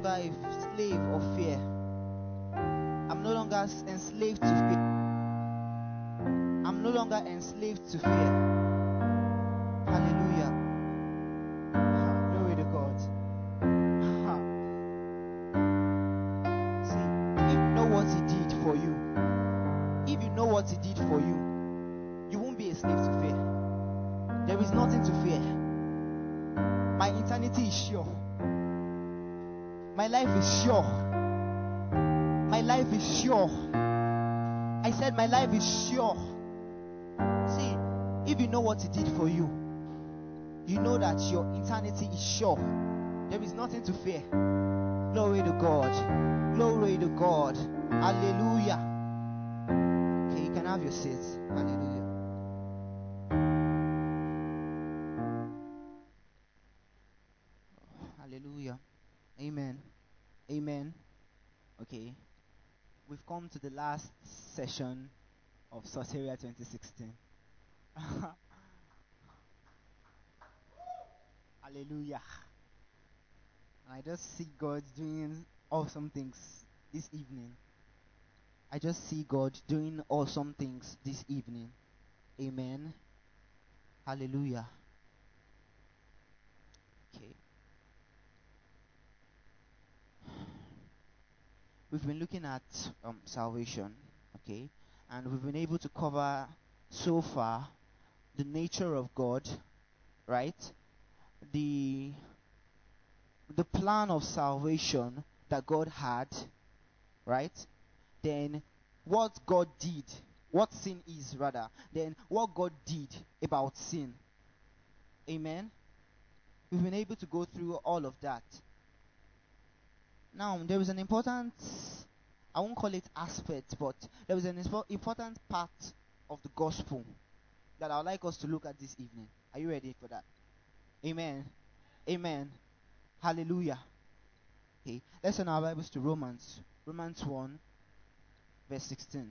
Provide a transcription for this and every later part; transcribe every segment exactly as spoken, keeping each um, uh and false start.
longer a slave of fear. I'm no longer enslaved to fear. I'm no longer enslaved to fear. Hallelujah. Ah, glory to God. Ah. See, if you know what He did for you, if you know what He did for you, you won't be a slave to fear. There is nothing to fear. My eternity is sure. My life is sure. My life is sure. I said my life is sure. See, if you know what He did for you, you know that your eternity is sure. There is nothing to fear. Glory to God. Glory to God. Hallelujah. Okay, you can have your seats. Hallelujah. Hallelujah. Amen. Amen. Okay. We've come to the last session of Soteria twenty sixteen. Hallelujah. And I just see God doing awesome things this evening. I just see God doing awesome things this evening. Amen. Hallelujah. Okay. We've been looking at um, salvation, okay, and we've been able to cover so far the nature of God, right? The the plan of salvation that God had, right? Then what God did, what sin is rather, then what God did about sin. Amen. We've been able to go through all of that. Now, there is an important, I won't call it aspect, but there is an important part of the gospel that I would like us to look at this evening. Are you ready for that? Amen. Amen. Hallelujah. Okay, let's turn our Bibles to Romans. Romans one, verse sixteen.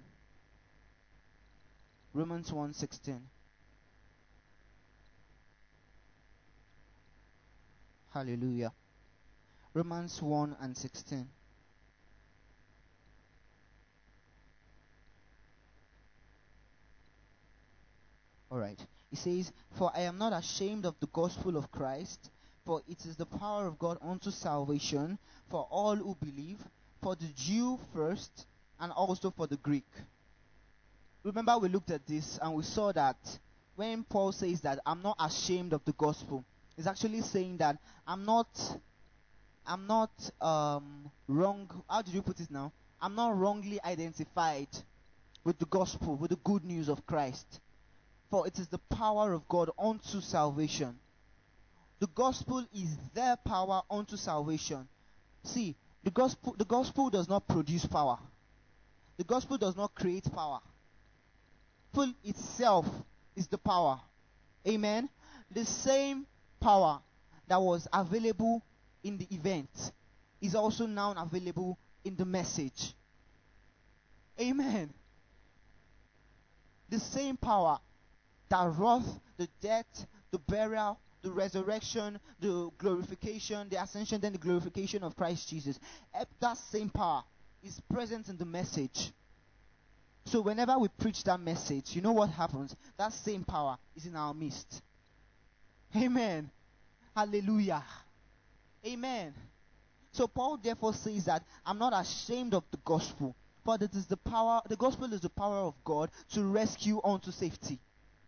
Romans one, sixteen. Hallelujah. Romans one and sixteen. Alright. It says, "For I am not ashamed of the gospel of Christ, for it is the power of God unto salvation for all who believe, for the Jew first, and also for the Greek." Remember, we looked at this and we saw that when Paul says that I'm not ashamed of the gospel, he's actually saying that I'm not I'm not um, wrong. How did you put it now? I'm not wrongly identified with the gospel, with the good news of Christ. For it is the power of God unto salvation. The gospel is their power unto salvation. See, the gospel, the gospel does not produce power. The gospel does not create power. Full itself is the power. Amen. The same power that was available in the event is also now available in the message. Amen. The same power that wrought the death, the burial, the resurrection, the glorification, the ascension, then the glorification of Christ Jesus. That same power is present in the message. So whenever we preach that message, you know what happens? That same power is in our midst. Amen. Hallelujah. Amen. So Paul therefore says that I'm not ashamed of the gospel, for it is the power, the gospel is the power of God to rescue unto safety.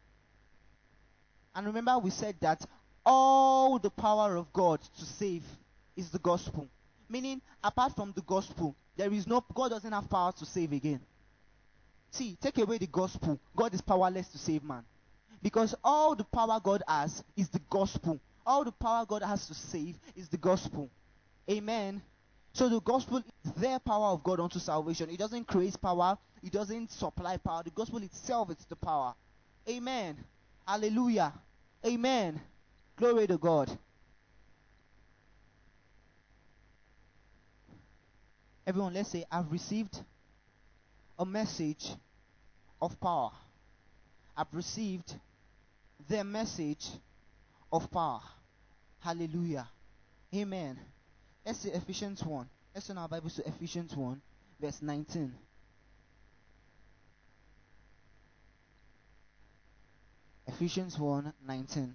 And remember, we said that all the power of God to save is the gospel. Meaning, apart from the gospel, there is no, God doesn't have power to save again. See, take away the gospel, God is powerless to save man. Because all the power God has is the gospel. All the power God has to save is the gospel. Amen. So the gospel is their power of God unto salvation. It doesn't create power. It doesn't supply power. The gospel itself is the power. Amen. Hallelujah. Amen. Glory to God. Everyone, let's say, I've received a message of power. I've received the message of power. Hallelujah. Amen. Let's see Ephesians one. Let's turn our Bibles to Ephesians one, verse nineteen. Ephesians one nineteen.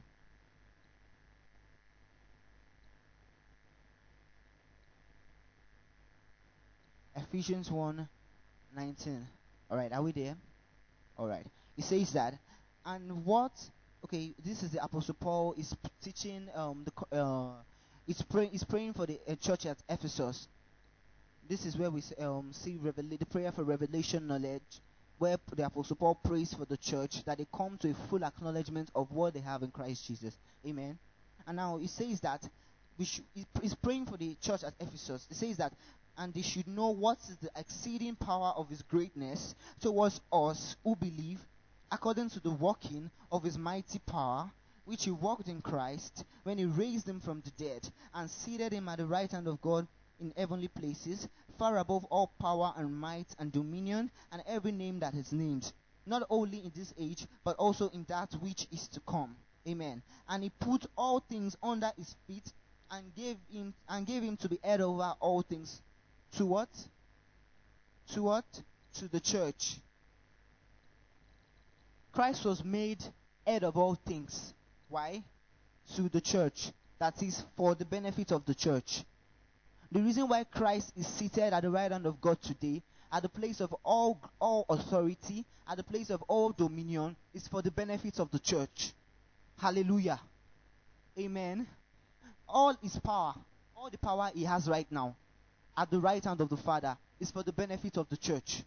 Ephesians one nineteen. Alright, are we there? Alright. It says that, and what, okay, this is the Apostle Paul is teaching, um, the, uh, he's praying, he's praying for the uh, church at Ephesus. This is where we um, see revela- the prayer for revelation knowledge, where the Apostle Paul prays for the church that they come to a full acknowledgement of what they have in Christ Jesus. Amen. And now it says that we should, he's praying for the church at Ephesus. It says that, and they should know what is the exceeding power of his greatness towards us who believe, according to the working of his mighty power, which he worked in Christ when he raised him from the dead and seated him at the right hand of God in heavenly places, far above all power and might and dominion and every name that is named, not only in this age but also in that which is to come. Amen. And he put all things under his feet and gave him and gave him to be head over all things. To what? To what? To the church. Christ was made head of all things. Why? To the church. That is for the benefit of the church. The reason why Christ is seated at the right hand of God today, at the place of all, all authority, at the place of all dominion, is for the benefit of the church. Hallelujah. Amen. All his power, all the power he has right now, at the right hand of the Father, is for the benefit of the church.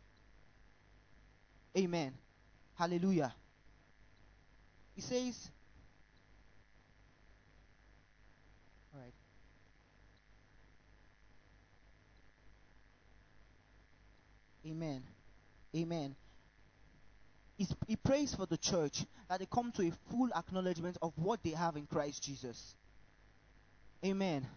Amen. Hallelujah. He says, all right. Amen. Amen. He's, he prays for the church that they come to a full acknowledgement of what they have in Christ Jesus. Amen.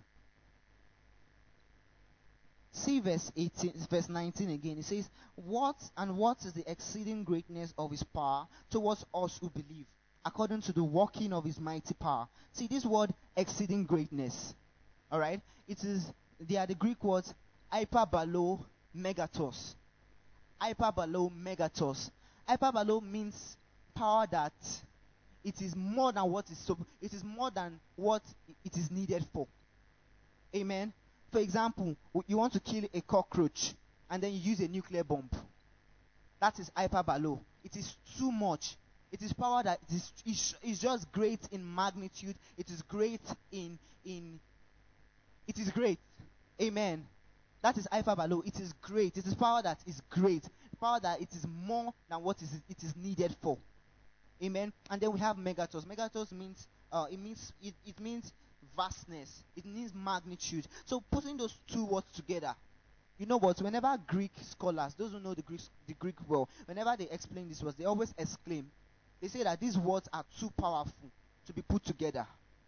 See verse eighteen, verse nineteen again. It says, "What and what is the exceeding greatness of his power towards us who believe, according to the working of his mighty power." See this word, exceeding greatness. All right, it is. They are the Greek words hyperbalo megatos. Hyperbalo megatos. Hyperbalo means power that it is more than what is so. It is more than what it is needed for. Amen. For example, you want to kill a cockroach and then you use a nuclear bomb. That is hyperbalo. It is too much. It is power that is, is, is just great in magnitude. It is great in in. It is great. Amen. That is hyperbalo. It is great. It is power that is great. Power that it is more than what is it is needed for. Amen. And then we have megatos. Megatos means uh, it means it, it means vastness. It means magnitude. So putting those two words together, you know what? Whenever Greek scholars, those who know the Greek the Greek well, whenever they explain these words, they always exclaim. They say that these words are too powerful to be put together.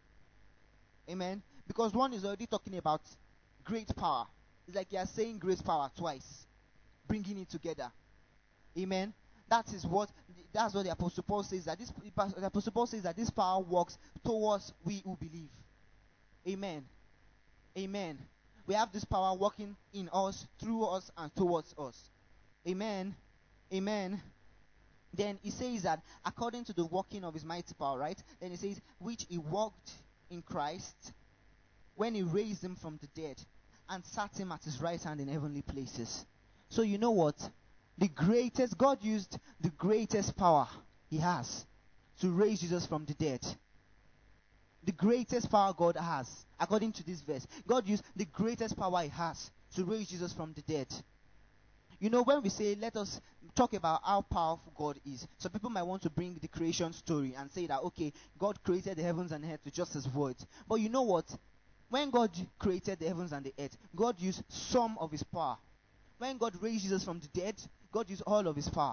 Amen. Because one is already talking about great power. It's like you are saying great power twice, bringing it together. Amen. That is what that's what the Apostle Paul says, that this the Apostle Paul says that this power works towards we who believe. Amen. Amen. We have this power working in us, through us, and towards us. Amen. Amen. Then he says that according to the working of his mighty power, right? Then he says, which he worked in Christ when he raised him from the dead and sat him at his right hand in heavenly places. So you know what? The greatest, God used the greatest power he has to raise Jesus from the dead. The greatest power God has, according to this verse, God used the greatest power he has to raise Jesus from the dead. You know, when we say, let us talk about how powerful God is, some people might want to bring the creation story and say that, okay, God created the heavens and earth with just his words. But you know what? When God created the heavens and the earth, God used some of his power. When God raised Jesus from the dead, God used all of his power.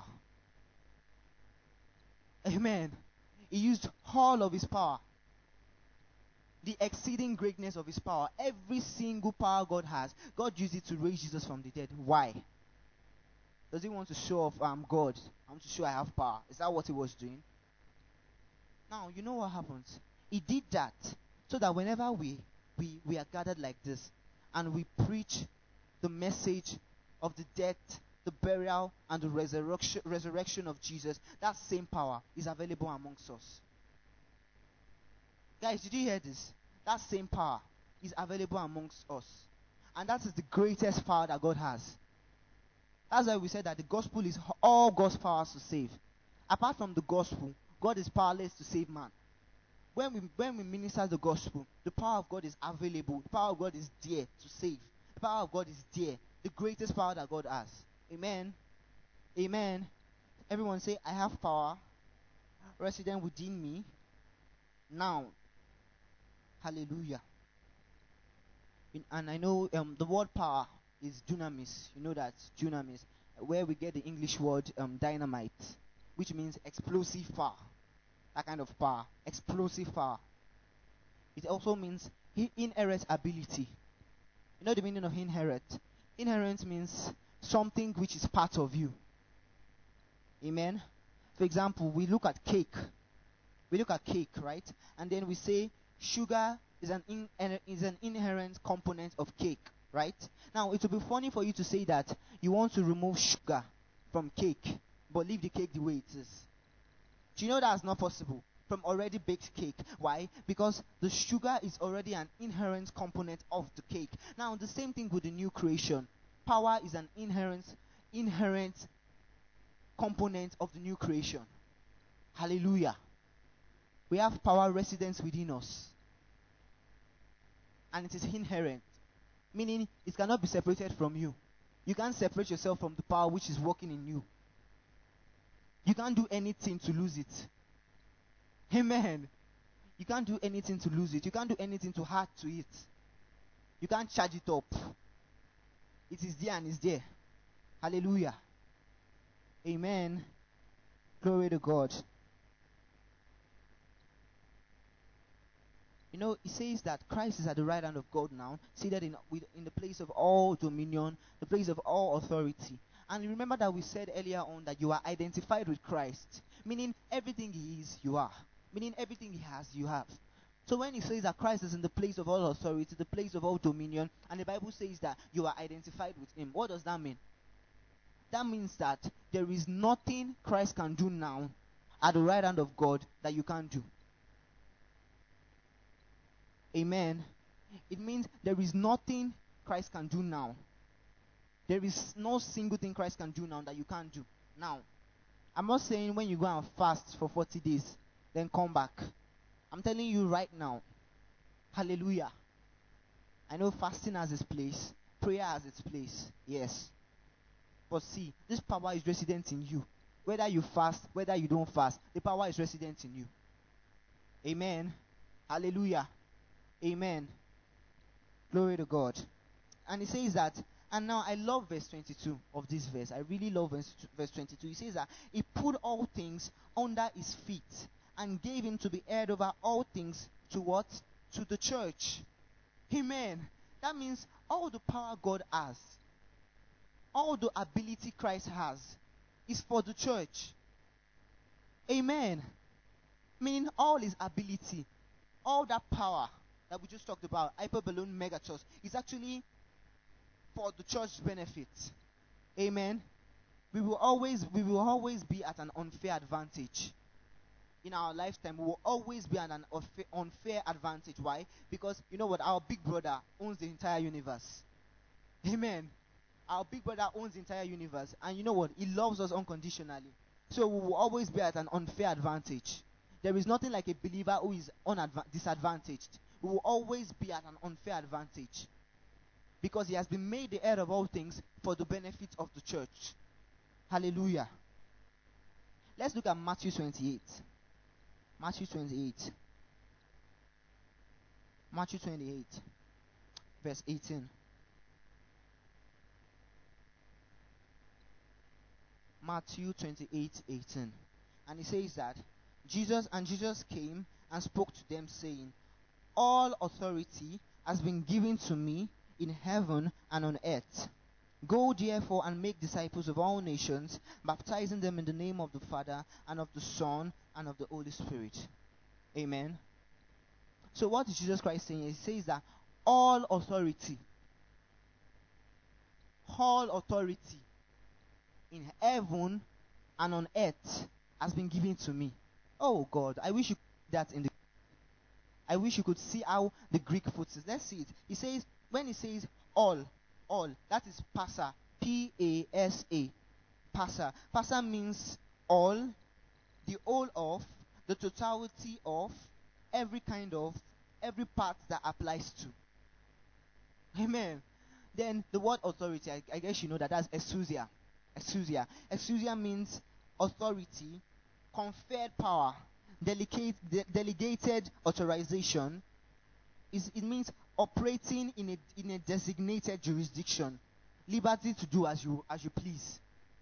Amen. He used all of his power. The exceeding greatness of his power. Every single power God has, God used it to raise Jesus from the dead. Why? Does he want to show off, I'm God, I want to show I have power? Is that what he was doing? Now, you know what happens? He did that so that whenever we, we, we are gathered like this, and we preach the message of the death, the burial, and the resurrection, resurrection of Jesus, that same power is available amongst us. Guys, did you hear this? That same power is available amongst us. And that is the greatest power that God has. That's why we said that the gospel is all God's power to save. Apart from the gospel, God is powerless to save man. When we, when we minister the gospel, the power of God is available. The power of God is there to save. The power of God is there. The greatest power that God has. Amen. Amen. Everyone say, I have power resident within me now. Hallelujah. And I know um, the word power is dunamis. You know that, dunamis, where we get the English word um, dynamite, which means explosive power. That kind of power, explosive power. It also means inherent ability. You know the meaning of inherent? Inherent means something which is part of you. Amen. For example, we look at cake. We look at cake, right? And then we say sugar is an in, is an inherent component of cake, right? Now, it will be funny for you to say that you want to remove sugar from cake, but leave the cake the way it is. Do you know that's not possible from already baked cake? Why? Because the sugar is already an inherent component of the cake. Now, the same thing with the new creation. Power is an inherent, inherent component of the new creation. Hallelujah. We have power residence within us. And it is inherent. Meaning, it cannot be separated from you. You can't separate yourself from the power which is working in you. You can't do anything to lose it. Amen. You can't do anything to lose it. You can't do anything to add to it. You can't charge it up. It is there and it's there. Hallelujah. Amen. Glory to God. You know, it says that Christ is at the right hand of God now, seated in, with, in the place of all dominion, the place of all authority. And remember that we said earlier on that you are identified with Christ, meaning everything he is, you are. Meaning everything he has, you have. So when he says that Christ is in the place of all authority, the place of all dominion, and the Bible says that you are identified with him, what does that mean? That means that there is nothing Christ can do now at the right hand of God that you can't do. Amen. It means there is nothing Christ can do now. There is no single thing Christ can do now that you can't do. Now, I'm not saying when you go and fast for forty days, then come back. I'm telling you right now. Hallelujah. I know fasting has its place. Prayer has its place. Yes. But see, this power is resident in you. Whether you fast, whether you don't fast, the power is resident in you. Amen. Hallelujah. Amen. Glory to God. And it says that, and now I love verse twenty-two of this verse. I really love verse, verse twenty-two. It says that he put all things under his feet and gave him to be head over all things to what? To the church. Amen. That means all the power God has, all the ability Christ has, is for the church. Amen. Meaning all his ability, all that power that we just talked about, hyperballoon megachurch, is actually for the church's benefit. Amen. We will always we will always be at an unfair advantage. In our lifetime, we will always be at an unfair, unfair advantage. Why? Because you know what? Our big brother owns the entire universe. Amen. Our big brother owns the entire universe. And you know what? He loves us unconditionally. So we will always be at an unfair advantage. There is nothing like a believer who is unadva- disadvantaged. We will always be at an unfair advantage. Because he has been made the head of all things for the benefit of the church. Hallelujah. Let's look at Matthew twenty-eight. Matthew twenty-eight. Matthew twenty-eight. Verse eighteen. Matthew twenty-eight, eighteen. And it says that Jesus and Jesus came and spoke to them, saying, all authority has been given to me in heaven and on earth. Go therefore and make disciples of all nations, baptizing them in the name of the Father and of the Son and of the Holy Spirit. Amen. So what is Jesus Christ saying? He says that all authority, all authority in heaven and on earth has been given to me. Oh God, I wish you could see that in the I wish you could see how the Greek puts it. Let's see it. He says, when he says all, all, that is pasa, P A S A, pasa. Pasa means all, the whole of, the totality of, every kind of, every part that applies to. Amen. Then the word authority, I, I guess you know that that's exousia. Exousia. Exousia means authority, conferred power, delicate, de- delegated authorization. Is it means operating in a in a designated jurisdiction, liberty to do as you as you please.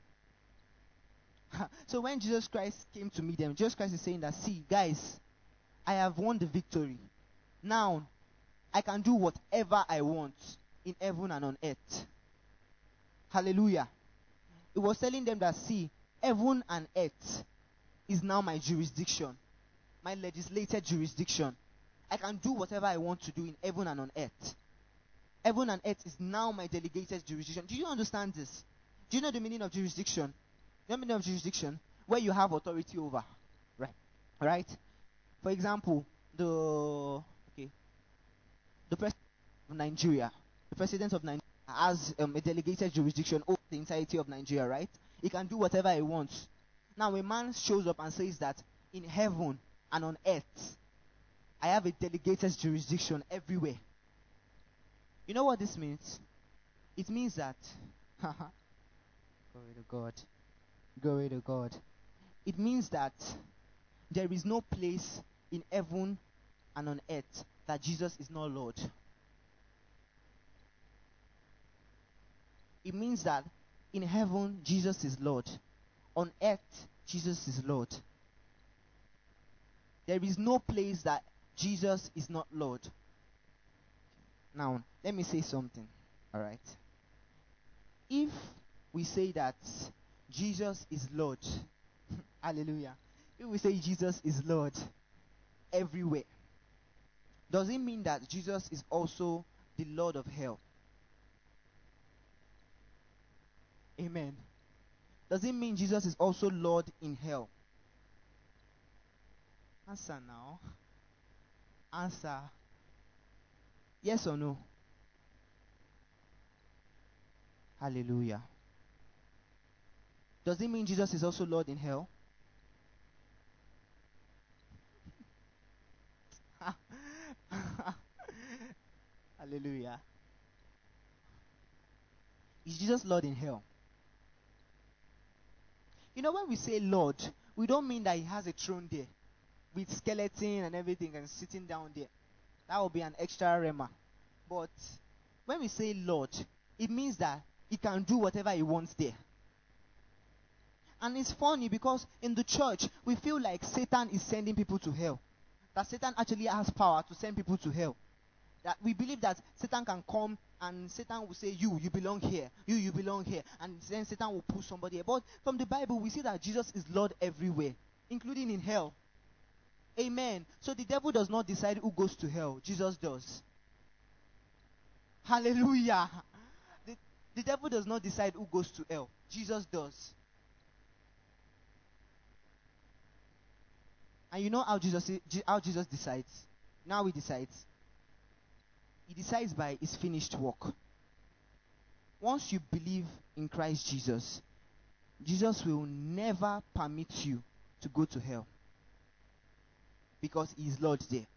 So when Jesus Christ came to meet them, Jesus Christ is saying that, see, guys, I have won the victory. Now I can do whatever I want in heaven and on earth. Hallelujah. He was telling them that, see, heaven and earth is now my jurisdiction, my legislated jurisdiction. I can do whatever I want to do in heaven and on earth. Heaven and earth is now my delegated jurisdiction. Do you understand this? Do you know the meaning of jurisdiction? You know the meaning of jurisdiction? Where you have authority over. Right. Right? For example, the okay, the president of Nigeria, the president of Nigeria has um, a delegated jurisdiction over the entirety of Nigeria, right? He can do whatever he wants. Now, a man shows up and says that in heaven and on earth, I have a delegated jurisdiction everywhere. You know what this means? It means that, glory to God, glory to God. It means that there is no place in heaven and on earth that Jesus is not Lord. It means that in heaven, Jesus is Lord. On earth, Jesus is Lord. There is no place that Jesus is not Lord. Now, let me say something. All right. If we say that Jesus is Lord, hallelujah. If we say Jesus is Lord everywhere, does it mean that Jesus is also the Lord of hell? Amen. Does it mean Jesus is also Lord in hell? Answer now. Answer. Yes or no? Hallelujah. Does it mean Jesus is also Lord in hell? Hallelujah. Is Jesus Lord in hell? You know, when we say Lord, we don't mean that he has a throne there with skeleton and everything and sitting down there. That would be an extra rema. But when we say Lord, it means that he can do whatever he wants there. And it's funny because in the church, we feel like Satan is sending people to hell. That Satan actually has power to send people to hell. That we believe that Satan can come and Satan will say, you, you belong here. You, you belong here. And then Satan will push somebody here. But from the Bible, we see that Jesus is Lord everywhere, including in hell. Amen. So the devil does not decide who goes to hell. Jesus does. Hallelujah. The, the devil does not decide who goes to hell. Jesus does. And you know how Jesus how Jesus decides? Now he decides. He decides by his finished work. Once you believe in Christ Jesus, Jesus will never permit you to go to hell. Because he is Lord there.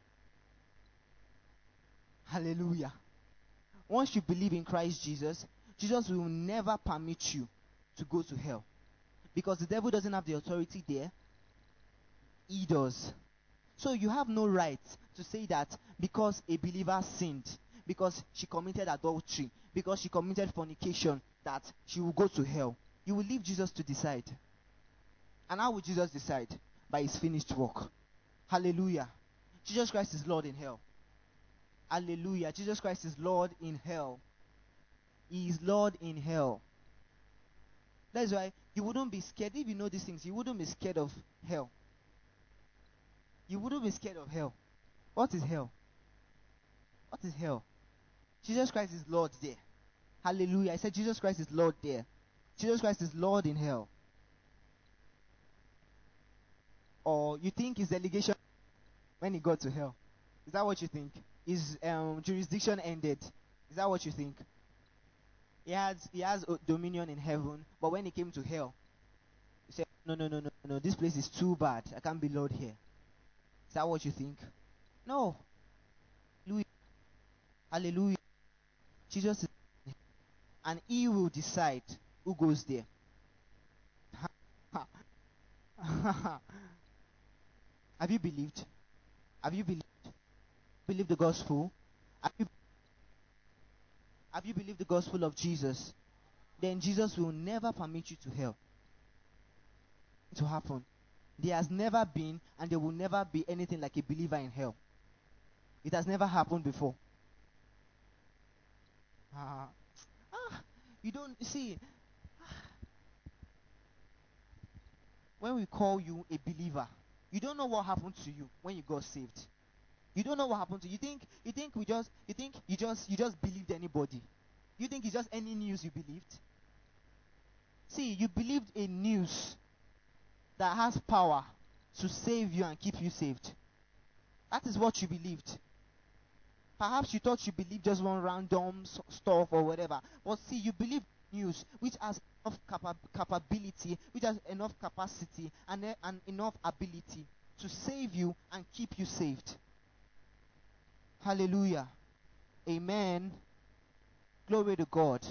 Hallelujah. Once you believe in Christ Jesus, Jesus will never permit you to go to hell. Because the devil doesn't have the authority there. He does. So you have no right to say that because a believer sinned, because she committed adultery, because she committed fornication, that she will go to hell. You will leave Jesus to decide. And how will Jesus decide? By his finished work. Hallelujah. Jesus Christ is Lord in hell. Hallelujah. Jesus Christ is Lord in hell. He is Lord in hell. That's why you wouldn't be scared. If you know these things, you wouldn't be scared of hell. You wouldn't be scared of hell. What is hell? What is hell? Jesus Christ is Lord there. Hallelujah. I said Jesus Christ is Lord there. Jesus Christ is Lord in hell. Or you think his delegation when he got to hell? Is that what you think? His um, jurisdiction ended. Is that what you think? He has he has uh, dominion in heaven, but when he came to hell, he said, "No, no, no, no, no. This place is too bad. I can't be Lord here." Is that what you think? No. Hallelujah. Hallelujah. Jesus is, and he will decide who goes there. Have you believed? Have you believed? Believe the gospel? Have you, have you believed the gospel of Jesus? Then Jesus will never permit you to hell. To happen. There has never been and there will never be anything like a believer in hell. It has never happened before. Ah, ah, you don't see. When we call you a believer, you don't know what happened to you when you got saved. You don't know what happened to you. You think you think we just you think you just you just believed anybody. You think it's just any news you believed? See, you believed a news that has power to save you and keep you saved. That is what you believed. Perhaps you thought you believed just one random s- stuff or whatever. But see, you believe news which has enough capa- capability, which has enough capacity and, e- and enough ability to save you and keep you saved. Hallelujah. Amen. Glory to God.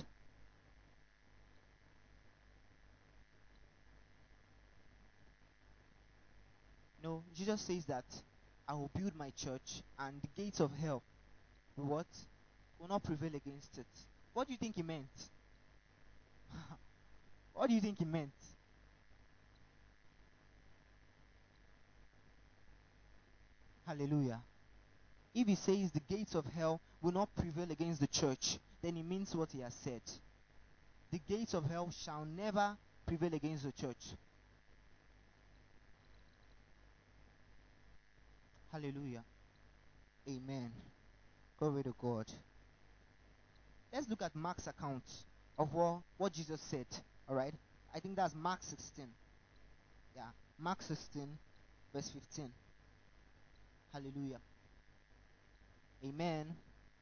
No, Jesus says that I will build my church and the gates of hell will what? Will not prevail against it. What do you think he meant? What do you think he meant? Hallelujah. If he says the gates of hell will not prevail against the church, then he means what he has said. The gates of hell shall never prevail against the church. Hallelujah. Amen. Glory to God. Let's look at Mark's account of what, what Jesus said. Alright? I think that's Mark sixteen. Yeah. Mark sixteen, verse fifteen. Hallelujah. Amen.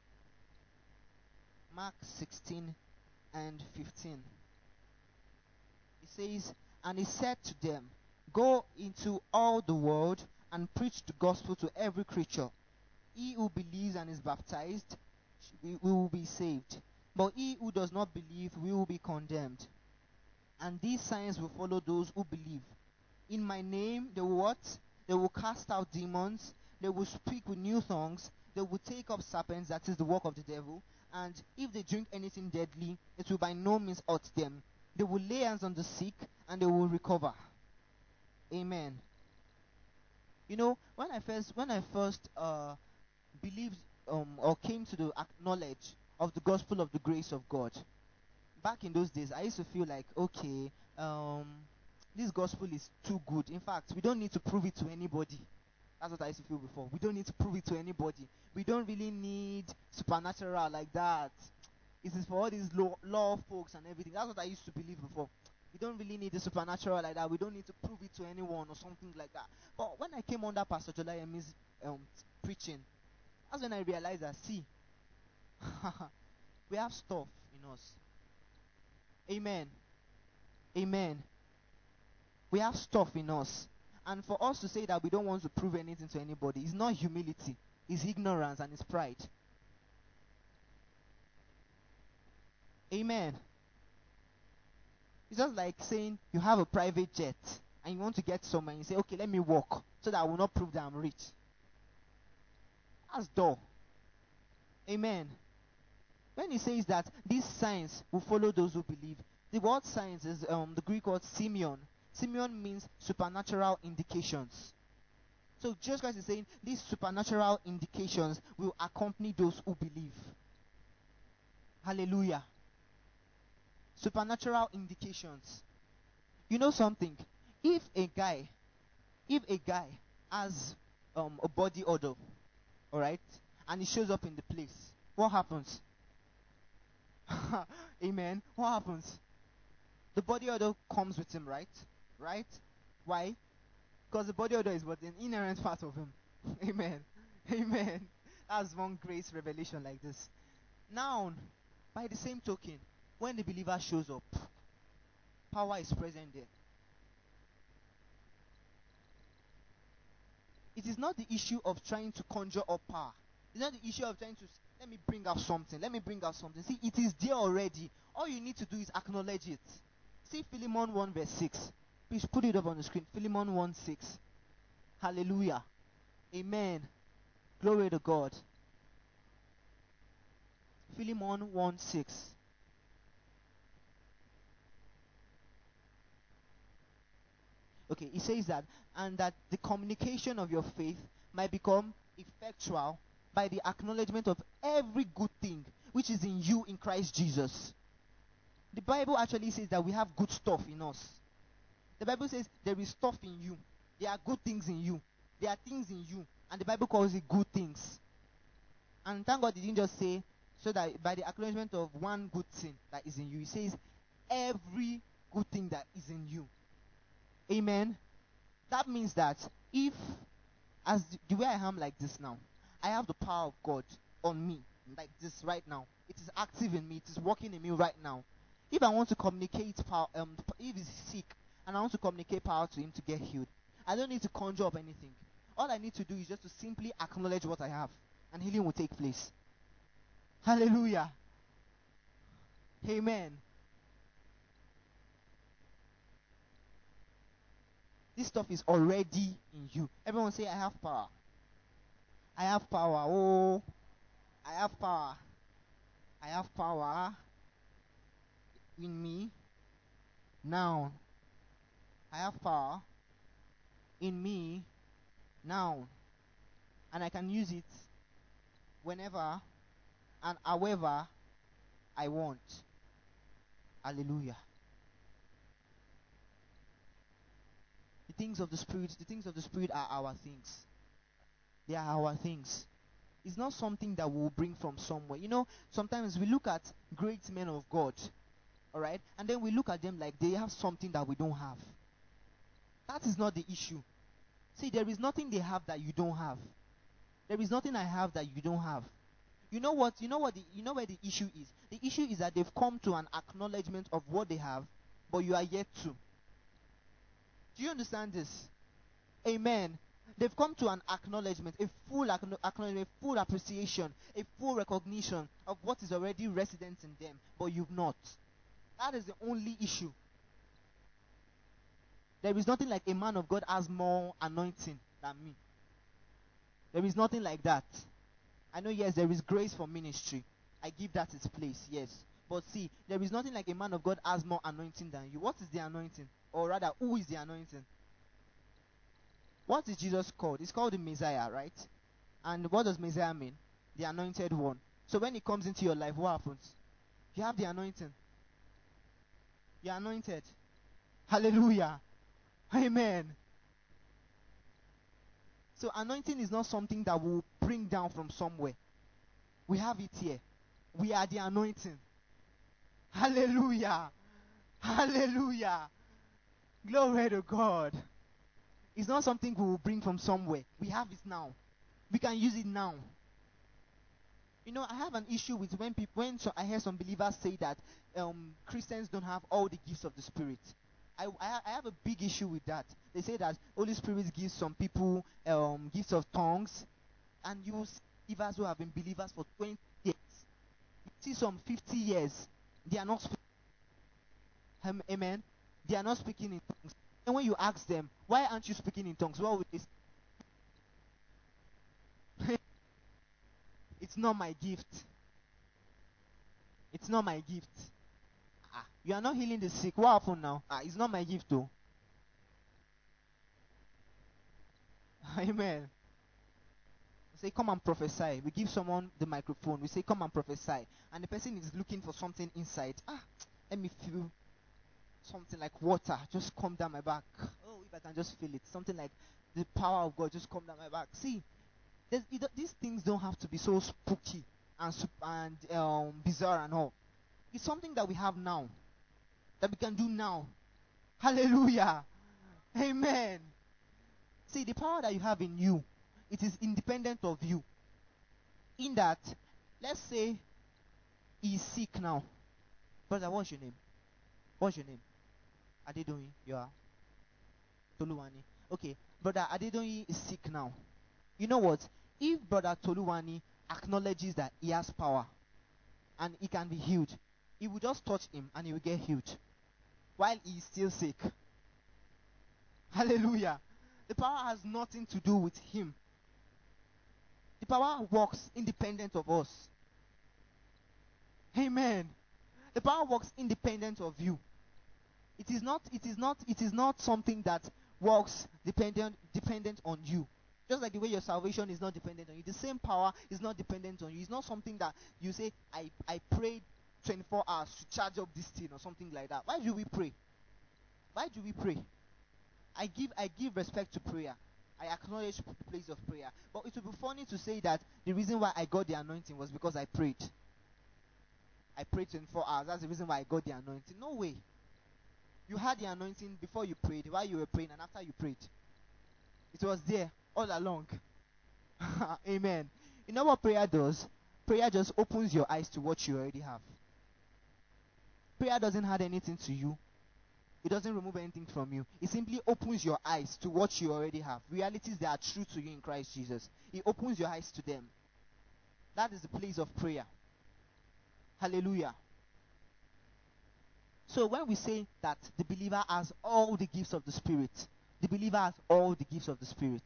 Mark sixteen and fifteen. He says, and he said to them, go into all the world and preach the gospel to every creature. He who believes and is baptized will be saved, but he who does not believe will be condemned. And these signs will follow those who believe. In my name they will what? They will cast out demons, they will speak with new tongues, they will take up serpents, that is the work of the devil, and if they drink anything deadly, it will by no means hurt them. They will lay hands on the sick and they will recover. Amen. You know, when I first when I first uh believed um or came to the knowledge of the gospel of the grace of God, back in those days I used to feel like, okay, um this gospel is too good. In fact, we don't need to prove it to anybody. That's what I used to feel before. We don't need to prove it to anybody. We don't really need supernatural like that. It is for all these law, law folks and everything. That's what I used to believe before. We don't really need the supernatural like that. We don't need to prove it to anyone or something like that. But when I came under Pastor Jolayemi's um, preaching, that's when I realized that, see, we have stuff in us. Amen. Amen. We have stuff in us. And for us to say that we don't want to prove anything to anybody is not humility, it's ignorance and it's pride. Amen. It's just like saying you have a private jet and you want to get somewhere and you say, okay, let me walk so that I will not prove that I'm rich. That's dull. Amen. When he says that these signs will follow those who believe, the word signs is um, the Greek word semeion. Semeion means supernatural indications. So Jesus Christ is saying these supernatural indications will accompany those who believe. Hallelujah. Supernatural indications. You know something? If a guy, if a guy has um, a body odor, all right, and he shows up in the place, what happens? Amen. What happens? The body odor comes with him, right? Right? Why? Because the body odor is what an inherent part of him. Amen. Amen. That's one great revelation like this. Now, by the same token, when the believer shows up, power is present there. It is not the issue of trying to conjure up power. It's not the issue of trying to, let me bring out something. Let me bring out something. See, it is there already. All you need to do is acknowledge it. See Philemon one verse six. Please put it up on the screen. Philemon one six. Hallelujah. Amen. Glory to God. Philemon one six. Okay, it says that, and that the communication of your faith might become effectual by the acknowledgement of every good thing which is in you in Christ Jesus. The Bible actually says that we have good stuff in us. The Bible says there is stuff in you. There are good things in you. There are things in you. And the Bible calls it good things. And thank God he didn't just say, so that by the acknowledgement of one good thing that is in you, he says every good thing that is in you. Amen. That means that if, as the, the way I am like this now, I have the power of God on me, like this right now. It is active in me. It is working in me right now. If I want to communicate power, um, if he's sick, and I want to communicate power to him to get healed, I don't need to conjure up anything. All I need to do is just to simply acknowledge what I have, and healing will take place. Hallelujah. Amen. This stuff is already in you. Everyone say, I have power. I have power. Oh, I have power. I have power in me now. I have power in me now. And I can use it whenever and however I want. Hallelujah. The things of the Spirit, the things of the Spirit are our things. They are our things. It's not something that we'll bring from somewhere. You know, sometimes we look at great men of God, all right, and then we look at them like they have something that we don't have. That is not the issue. See, there is nothing they have that you don't have. There is nothing I have that you don't have. You know what? You know what? The, you know where the issue is? The issue is that they've come to an acknowledgement of what they have, but you are yet to. Do you understand this? Amen. They've come to an acknowledgement, a full acknowledgement, a full appreciation, a full recognition of what is already resident in them, but you've not. That is the only issue. There is nothing like a man of God has more anointing than me. There is nothing like that. I know, yes, there is grace for ministry. I give that its place, yes. But see, there is nothing like a man of God has more anointing than you. What is the anointing? Or rather, who is the anointing? What is Jesus called? He's called the Messiah, right? And what does Messiah mean? The anointed one. So when he comes into your life, what happens? You have the anointing. You're anointed. Hallelujah. Amen. So anointing is not something that will bring down from somewhere. We have it here. We are the anointing. Hallelujah. Hallelujah. Glory to God. It's not something we will bring from somewhere. We have it now. We can use it now. You know, I have an issue with when people, when so I hear some believers say that um, Christians don't have all the gifts of the Spirit. I, I, I have a big issue with that. They say that Holy Spirit gives some people um, gifts of tongues, and you see believers who have been believers for twenty years. You see some fifty years, they are not speaking. Um, amen. They are not speaking in tongues. And when you ask them, why aren't you speaking in tongues? What would they say? It's not my gift. It's not my gift. Ah, you are not healing the sick. What happened now? Ah, it's not my gift though. Amen. We say, come and prophesy. We give someone the microphone. We say, come and prophesy. And the person is looking for something inside. Ah, let me feel something like water just come down my back. Oh, if I can just feel it. Something like the power of God just come down my back. See, these things don't have to be so spooky and, and um, bizarre and all. It's something that we have now, that we can do now. Hallelujah. Amen. See, the power that you have in you, it is independent of you. In that, let's say he's sick now. Brother, what's your name? What's your name? Adedoyin. You are? Toluwani. Okay. Brother Adedoyin is sick now. You know what? If Brother Toluwani acknowledges that he has power and he can be healed, he will just touch him and he will get healed while he is still sick. Hallelujah. The power has nothing to do with him. The power works independent of us. Amen. The power works independent of you. It is not, it is not, it is not something that works dependent dependent on you. Just like the way your salvation is not dependent on you. The same power is not dependent on you. It's not something that you say, I, I prayed twenty-four hours to charge up this thing or something like that. Why do we pray? Why do we pray? I give I give respect to prayer. I acknowledge the place of prayer. But it would be funny to say that the reason why I got the anointing was because I prayed. I prayed twenty-four hours. That's the reason why I got the anointing. No way. You had the anointing before you prayed, while you were praying, and after you prayed. It was there all along. Amen. You know what prayer does? Prayer just opens your eyes to what you already have. Prayer doesn't add anything to you. It doesn't remove anything from you. It simply opens your eyes to what you already have. Realities that are true to you in Christ Jesus. It opens your eyes to them. That is the place of prayer. Hallelujah. So when we say that the believer has all the gifts of the Spirit, the believer has all the gifts of the Spirit.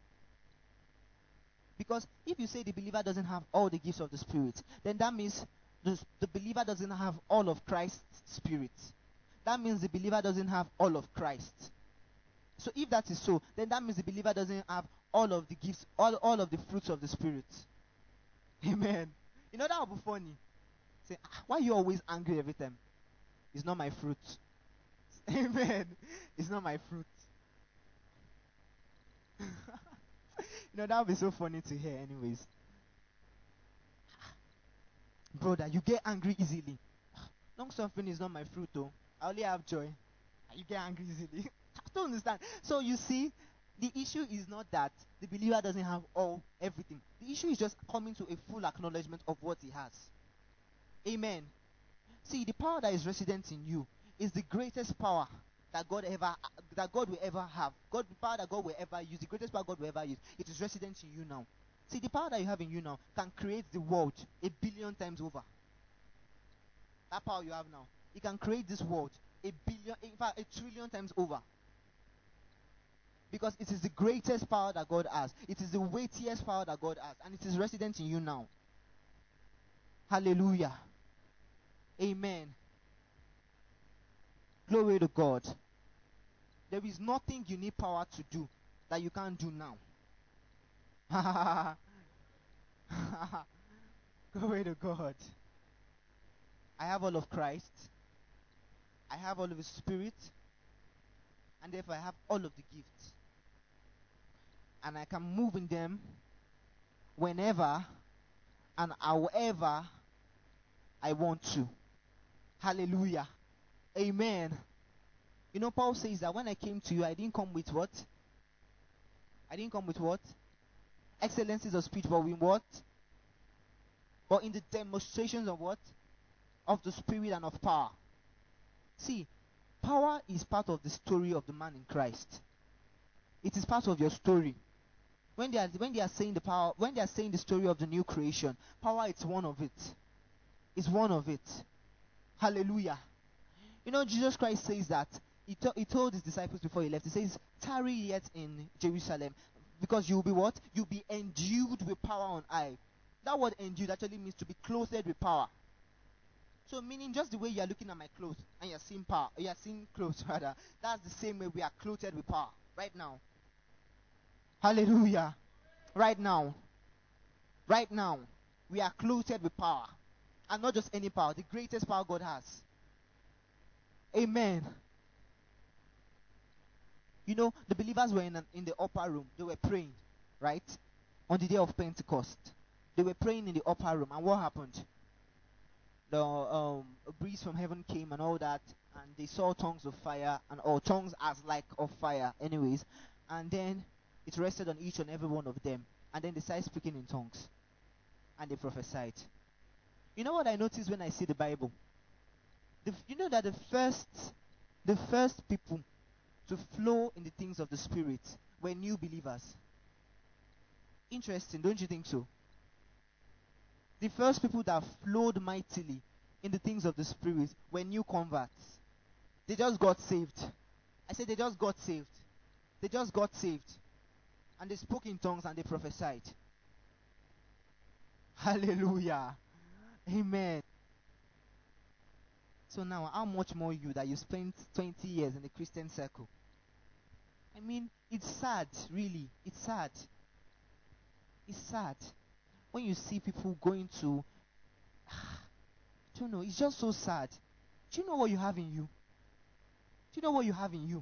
Because if you say the believer doesn't have all the gifts of the Spirit, then that means the, the believer doesn't have all of Christ's Spirit. That means the believer doesn't have all of Christ. So if that is so, then that means the believer doesn't have all of the gifts, all, all of the fruits of the Spirit. Amen. You know that would be funny. Say, ah, why are you always angry every time? It's not my fruit. Amen. It's not my fruit. You know, that would be so funny to hear anyways. Brother, you get angry easily. Long suffering is not my fruit though. I only have joy. You get angry easily. I don't understand. So you see, the issue is not that the believer doesn't have all, everything. The issue is just coming to a full acknowledgement of what he has. Amen. See, the power that is resident in you is the greatest power that God ever that God will ever have. God, the power that God will ever use, the greatest power God will ever use. It is resident in you now. See, the power that you have in you now can create the world a billion times over. That power you have now, it can create this world a billion, in fact, a trillion times over. Because it is the greatest power that God has. It is the weightiest power that God has, and it is resident in you now. Hallelujah. Amen. Glory to God. There is nothing you need power to do that you can't do now. Glory to God. I have all of Christ. I have all of His Spirit. And therefore I have all of the gifts. And I can move in them whenever and however I want to. Hallelujah. Amen. You know, Paul says that when I came to you, I didn't come with what? I didn't come with what? Excellencies of speech, but with what? But in the demonstrations of what? Of the Spirit and of power. See, power is part of the story of the man in Christ. It is part of your story. When they are when they are saying the power, when they are saying the story of the new creation, power is one of it. It's one of it. Hallelujah. You know, Jesus Christ says that he, to, he told his disciples before he left, he says, tarry yet in Jerusalem, because you'll be what? You'll be endued with power on high. That word endued actually means to be clothed with power. So meaning just the way you are looking at my clothes and you're seeing power, you're seeing clothes rather, that's the same way we are clothed with power right now. Hallelujah. Right now. Right now. We are clothed with power. And not just any power, the greatest power God has. Amen. You know, the believers were in, an, in the upper room. They were praying, right? On the day of Pentecost. They were praying in the upper room. And what happened? the um a breeze from heaven came and all that, and they saw tongues of fire and or tongues as like of fire, anyways, and then it rested on each and every one of them, and then they started speaking in tongues, and they prophesied. You know what I noticed when I see the Bible? The, you know that the first, the first people to flow in the things of the Spirit were new believers. Interesting, don't you think so? The first people that flowed mightily in the things of the Spirit were new converts. They just got saved. I said they just got saved. They just got saved. And they spoke in tongues and they prophesied. Hallelujah. Amen. So now, how much more you that you spent twenty years in the Christian circle? I mean, it's sad, really. It's sad. It's sad. When you see people going to, I don't know, it's just so sad. Do you know what you have in you? Do you know what you have in you?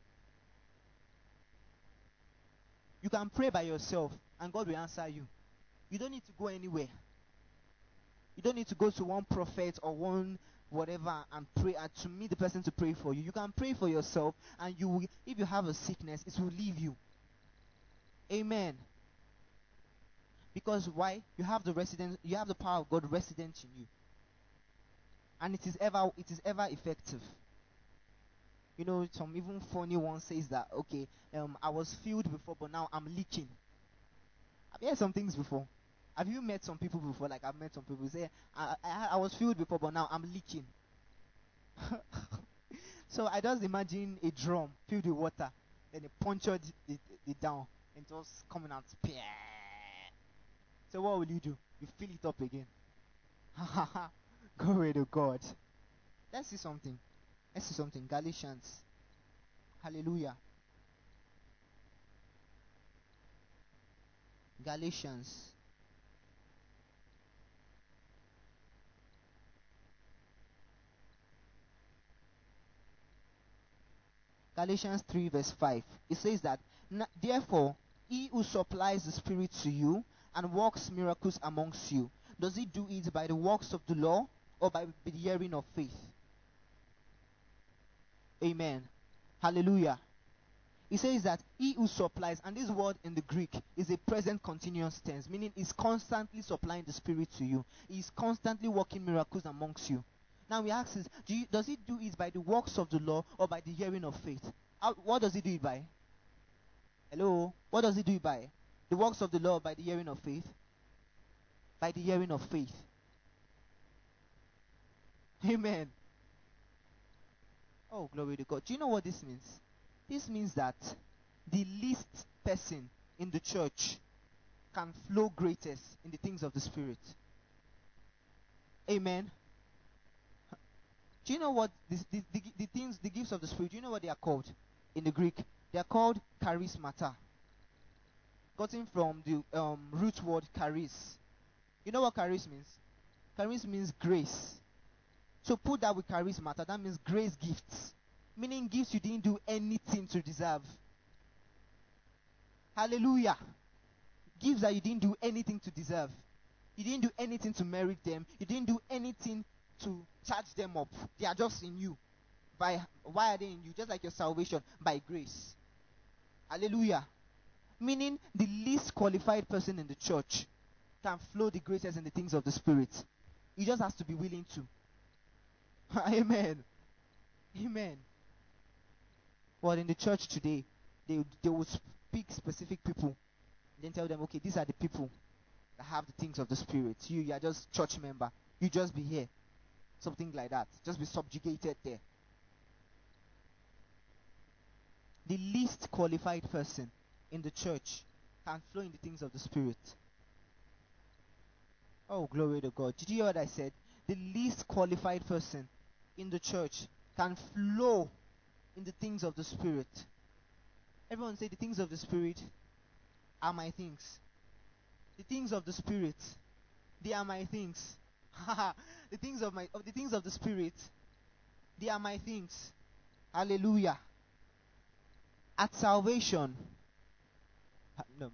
You can pray by yourself and God will answer you. You don't need to go anywhere. You don't need to go to one prophet or one whatever and pray and to meet the person to pray for you. You can pray for yourself, and you will, if you have a sickness, it will leave you. Amen. Because why? You have the resident, you have the power of God resident in you. And it is ever it is ever effective. You know, some even funny one says that, okay, um, I was filled before, but now I'm leaking. Have you heard some things before? Have you met some people before? Like I've met some people say, I, I, I was filled before, but now I'm leaking. So I just imagine a drum filled with water, then they punctured it, it down, and it was coming out. So what will you do? You fill it up again. Glory to God. Let's see something. Let's see something. Galatians. Hallelujah. Galatians. Galatians three verse five. It says that, therefore, he who supplies the Spirit to you and works miracles amongst you, does he do it by the works of the law or by the hearing of faith? Amen. Hallelujah. He says that he who supplies, and this word in the Greek is a present continuous tense, meaning he's constantly supplying the Spirit to you. He's constantly working miracles amongst you. Now we ask is, do you, does he do it by the works of the law or by the hearing of faith? How, what does he do it by? Hello? What does he do it by? The works of the law or by the hearing of faith? By the hearing of faith. Amen. Oh, glory to God. Do you know what this means? This means that the least person in the church can flow greatest in the things of the Spirit. Amen. Do you know what this, the, the, the things, the gifts of the Spirit, do you know what they are called in the Greek? They are called charismata. Gotten from the um, root word charis. You know what charis means? Charis means grace. So put that with charismata, that means grace gifts. Meaning gifts you didn't do anything to deserve. Hallelujah. Gifts that you didn't do anything to deserve. You didn't do anything to merit them. You didn't do anything to charge them up. They are just in you. By why are they in you? Just like your salvation, by grace. Hallelujah. Meaning the least qualified person in the church can flow the greatest in the things of the Spirit. He just has to be willing to. Amen. Amen. Well, in the church today, they they will pick specific people, then tell them, okay, these are the people that have the things of the Spirit. You, you are just church member. You just be here. Something like that. Just be subjugated there. The least qualified person in the church can flow in the things of the Spirit. Oh, glory to God. Did you hear what I said? The least qualified person in the church can flow in the things of the Spirit. Everyone say, the things of the Spirit are my things. The things of the Spirit, they are my things. the things of my of the things of the Spirit, they are my things. Hallelujah. At salvation, no.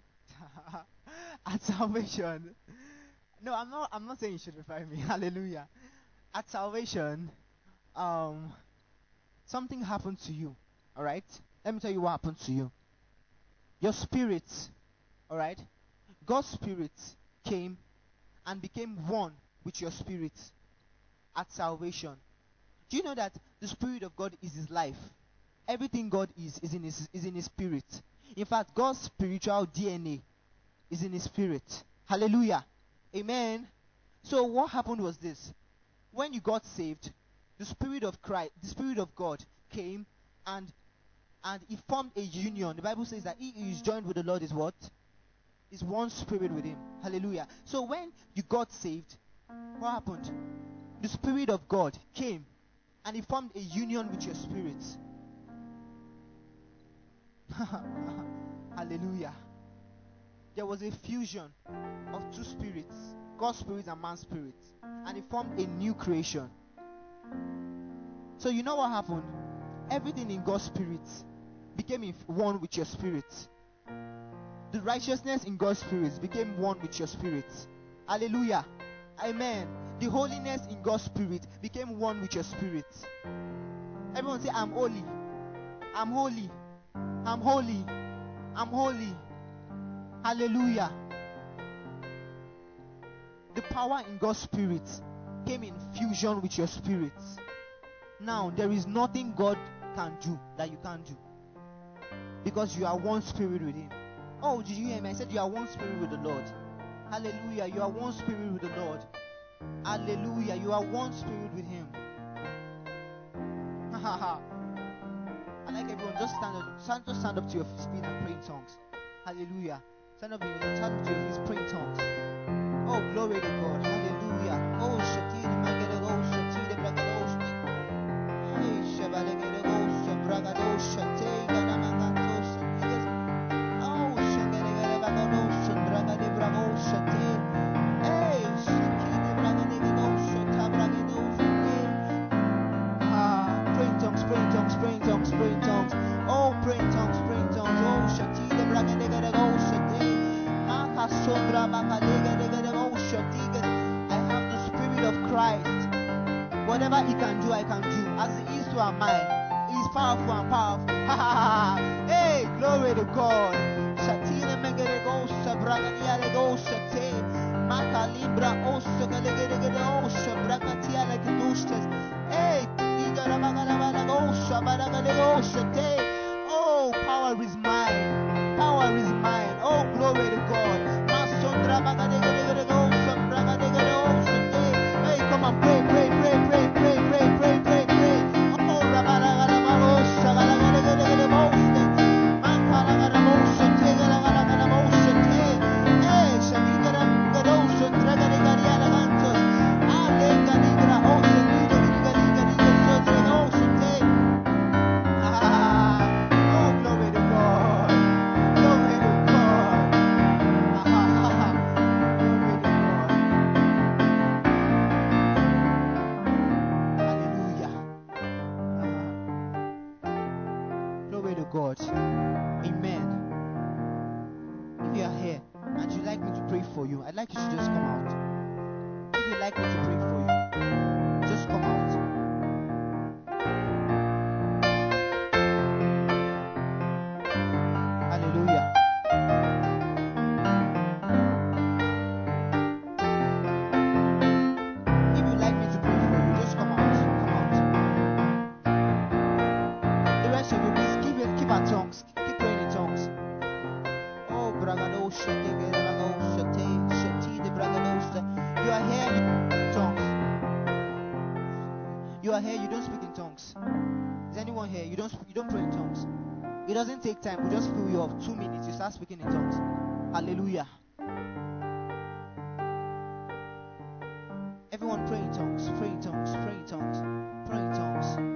At salvation, no, I'm not. I'm not saying you should refer me. Hallelujah. At salvation, um, something happened to you. All right. Let me tell you what happened to you. Your spirit, all right. God's spirit came and became one with your spirit at salvation. Do you know that the Spirit of God is His life? Everything God is is in His is in His spirit. In fact, God's spiritual D N A is in His spirit. Hallelujah. Amen. So what happened was this: when you got saved, the Spirit of Christ, the Spirit of God came and and He formed a union. The Bible says that he who is joined with the Lord is what? Is one spirit with Him. Hallelujah. So when you got saved, what happened? The Spirit of God came and He formed a union with your spirit. Hallelujah. There was a fusion of two spirits, God's spirit and man's spirit, and He formed a new creation. So you know what happened? Everything in God's spirit became in one with your spirit. The righteousness in God's spirit became one with your spirit. Hallelujah. Amen. The holiness in God's spirit became one with your spirit. Everyone say, I'm holy. I'm holy. I'm holy. I'm holy. Hallelujah. The power in God's spirit came in fusion with your spirit. Now, there is nothing God can do that you can't do, because you are one spirit with Him. Oh, did you hear me? I said you are one spirit with the Lord. Hallelujah. You are one spirit with the Lord. Hallelujah. You are one spirit with Him. I like everyone. Just stand up. Stand, just stand up to your feet and pray in tongues. Hallelujah. Stand up, stand up to your feet, pray in tongues. Oh, glory to God. Hallelujah. Oh, Shati the Magado, Shati the Bragadosh. Hey, Shabalagado, Shabragadosh, Shate, Ganamagato, Shatigas. Oh, Shagalagado, Shabragade Bravo, Shate. Hey, Shaki the Bragadegado, Shatabragado, Shate. Ah, pray in tongues, pray in tongues, pray in tongues, pray in tongues. Oh, pray in tongues, pray in tongues. Oh, Shati the Bragadegado, Shate. Maka Sombra Bakalegado, Shatigas. I have the Spirit of Christ. Whatever He can do, I can do. As He is to our mind, He is powerful and powerful. Ha ha ha! Hey, glory to God. Shatine megerego sabragadia lego shate. Makalibra osagalegego sabragatia legedustes. Hey, igarabagalago sabragalegego shate. Oh, power is mine. Power is mine. Oh, glory to God. Masondra bagalegego sabragalegego shate. Hey, come on, pray, pray, pray, pray, pray, pray, pray, pray, pray. Oh, rabalagalago sagalagalago shate. Makalagalago shate, galagalago shate. Hey, shaligarago shadragalegaria lagantos. Alegaligra oh shaliga liga liga liga sodrago shate. Ah, oh, glory to God. Glory to God. Ah, ha, ha, ha. Glory to God. Hallelujah. Ah, glory to God. Amen. If you are here and you'd like me to pray for you, I'd like you to just come out. If you'd like me to pray for you, just come out. Hallelujah. If you'd like me to pray for you, just come out. Come out. The rest of you, please keep it, keep our tongues. Keep praying in tongues. Oh, bragado shate, bragado shate, shate the bragado. You are here, you tongues. You are here, you don't speak in tongues. Is anyone here? You don't you don't pray in tongues. It doesn't take time. We just fill you up. Two minutes, you start speaking in tongues. Hallelujah. Everyone pray in tongues, pray in tongues, pray in tongues, pray in tongues.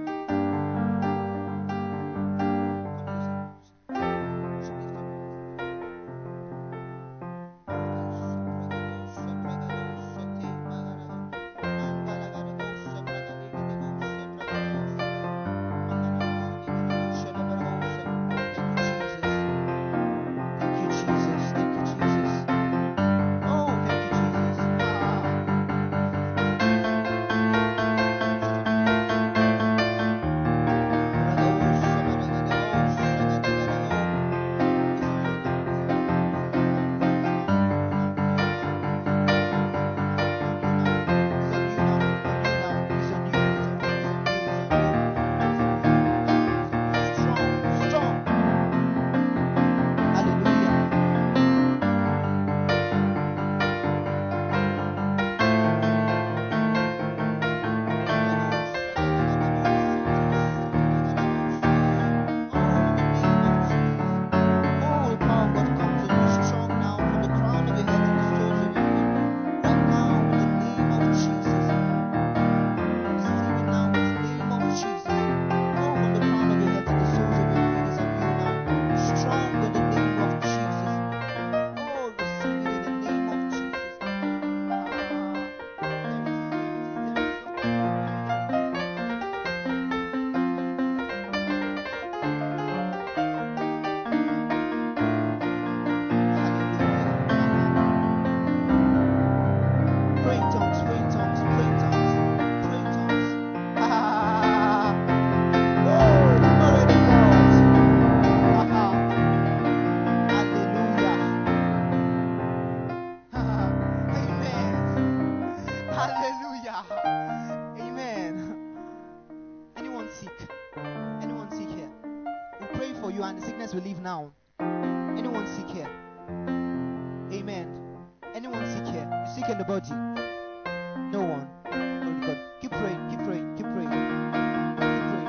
you, and the sickness will leave now. Anyone sick here? Amen. Anyone sick here? You sick in the body? No one. Oh God. Keep praying, keep praying, keep praying. Keep praying.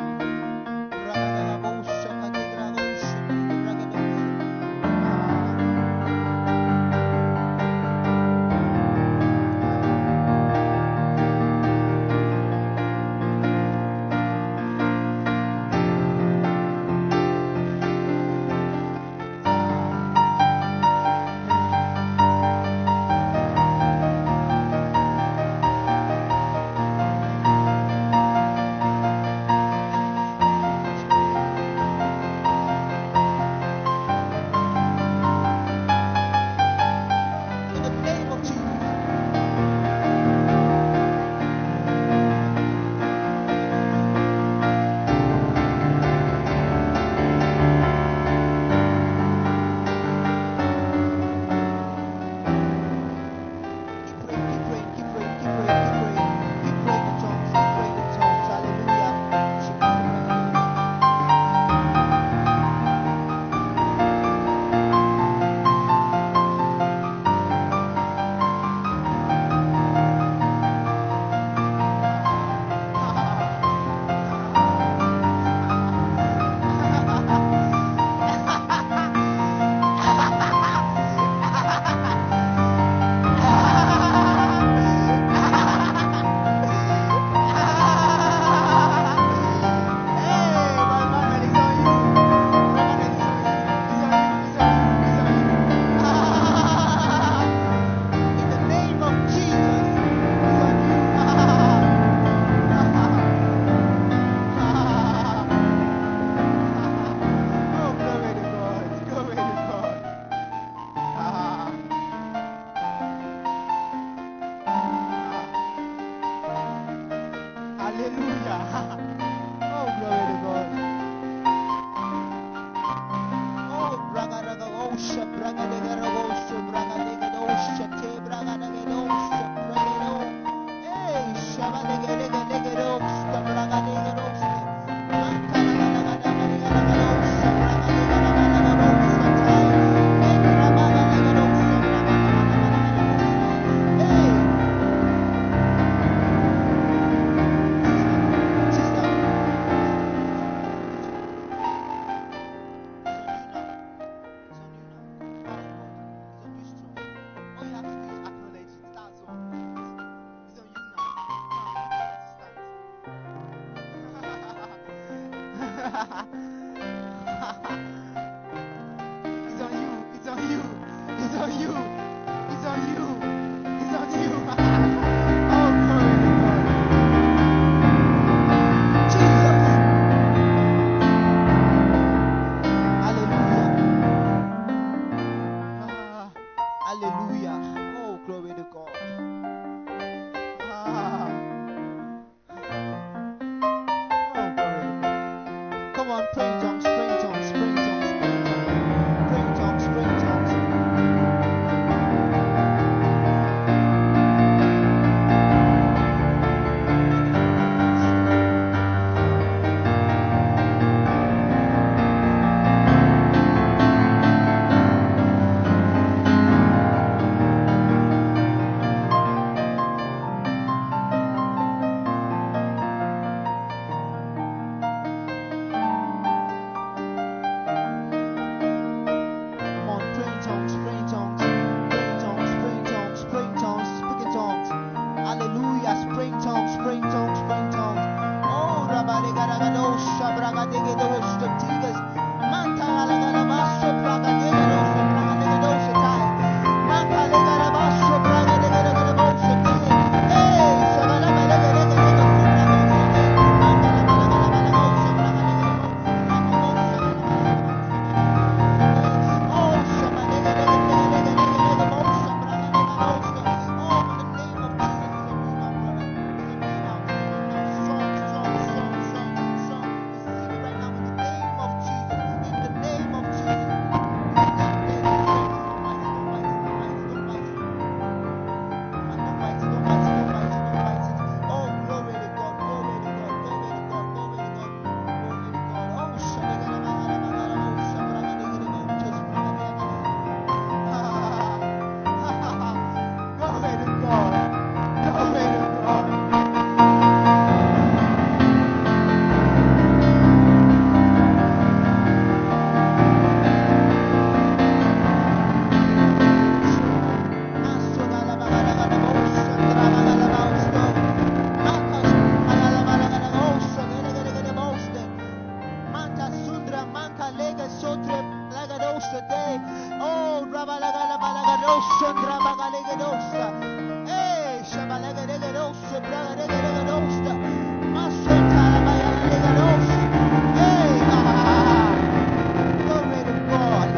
Oh, Rabalagalabalagadosa, Rabagalegadosa. Hey, Shabalagalegadosa, Bragalegadosa. Masotarabayalegadosa. Hey, ah, glory to God.